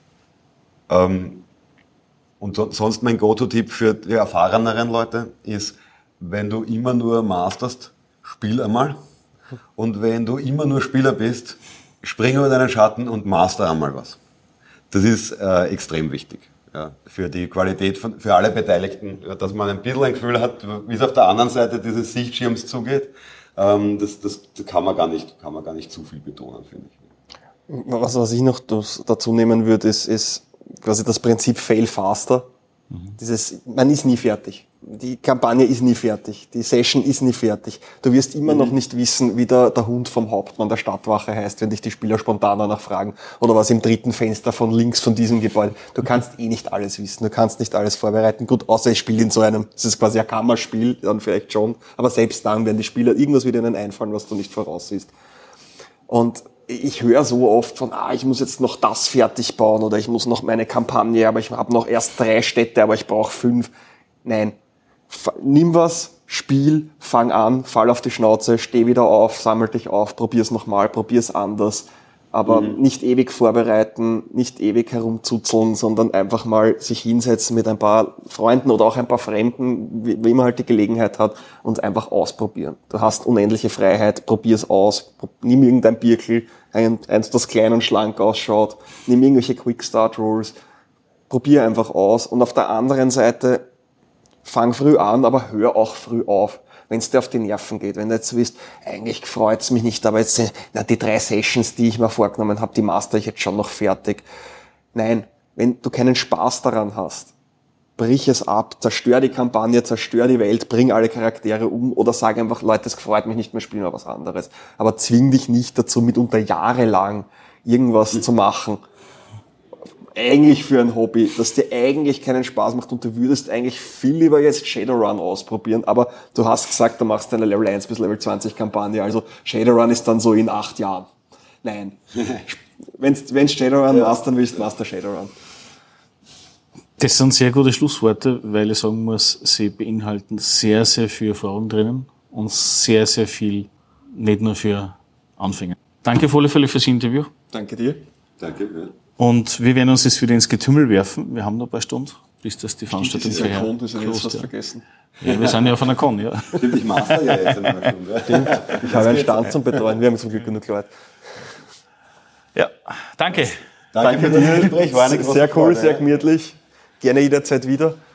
Ähm, Und sonst mein Go-To-Tipp für die erfahreneren Leute ist, wenn du immer nur masterst, spiel einmal. Und wenn du immer nur Spieler bist, spring über deinen Schatten und master einmal was. Das ist äh, extrem wichtig, ja, für die Qualität von, für alle Beteiligten, ja, dass man ein bisschen ein Gefühl hat, wie es auf der anderen Seite dieses Sichtschirms zugeht. Ähm, das, das, das kann man gar nicht, kann man gar nicht zu viel betonen, finde ich. Was, was ich noch dazu nehmen würde, ist, ist quasi das Prinzip Fail Faster. Mhm. Dieses, man ist nie fertig. Die Kampagne ist nie fertig. Die Session ist nie fertig. Du wirst immer mhm. noch nicht wissen, wie der, der Hund vom Hauptmann der Stadtwache heißt, wenn dich die Spieler spontan danach fragen. Oder was im dritten Fenster von links von diesem Gebäude. Du kannst eh nicht alles wissen. Du kannst nicht alles vorbereiten. Gut, außer ich spiele in so einem, das ist quasi ein Kammerspiel, dann vielleicht schon. Aber selbst dann werden die Spieler irgendwas wieder ihnen einfallen, was du nicht voraussiehst. Und ich höre so oft von, ah, ich muss jetzt noch das fertig bauen oder ich muss noch meine Kampagne, aber ich habe noch erst drei Städte, aber ich brauche fünf. Nein, nimm was, spiel, fang an, fall auf die Schnauze, steh wieder auf, sammel dich auf, probier's nochmal, probier's anders. Aber mhm. nicht ewig vorbereiten, nicht ewig herumzuzeln, sondern einfach mal sich hinsetzen mit ein paar Freunden oder auch ein paar Fremden, wie, wie man halt die Gelegenheit hat, und einfach ausprobieren. Du hast unendliche Freiheit, probier's aus, nimm irgendein Birkel, eins, das klein und schlank ausschaut, nimm irgendwelche Quick-Start-Rules, probier einfach aus. Und auf der anderen Seite, fang früh an, aber hör auch früh auf. Wenn es dir auf die Nerven geht, wenn du jetzt willst, eigentlich freut's mich nicht, aber jetzt na, die drei Sessions, die ich mir vorgenommen habe, die master ich jetzt schon noch fertig. Nein, wenn du keinen Spaß daran hast, brich es ab, zerstör die Kampagne, zerstör die Welt, bring alle Charaktere um oder sag einfach, Leute, es freut mich nicht mehr, spielen wir was anderes. Aber zwing dich nicht dazu, mitunter jahrelang irgendwas mhm. zu machen. Eigentlich für ein Hobby, das dir eigentlich keinen Spaß macht und du würdest eigentlich viel lieber jetzt Shadowrun ausprobieren, aber du hast gesagt, du machst deine Level eins bis Level zwanzig Kampagne, also Shadowrun ist dann so in acht Jahren. Nein. Wenn's, wenn's Shadowrun ja. machst, dann willst du Master Shadowrun. Das sind sehr gute Schlussworte, weil ich sagen muss, sie beinhalten sehr, sehr viel Erfahrung drinnen und sehr, sehr viel, nicht nur für Anfänger. Danke auf alle Fälle fürs Interview. Danke dir. Danke. Ja. Und wir werden uns jetzt wieder ins Getümmel werfen. Wir haben noch ein paar Stunden, bis das die Veranstaltung ist ja Con, das habe ich jetzt fast vergessen. Ja, wir sind ja auf einer Con, ja. Stimmt, ich master ja jetzt in einer Stunde. Stimmt. Ich habe einen Stand zum Betreuen. Wir haben zum Glück genug Leute. Ja, danke. Danke, danke für das Gespräch. War eine sehr cool, Freude, sehr gemütlich. Gerne jederzeit wieder.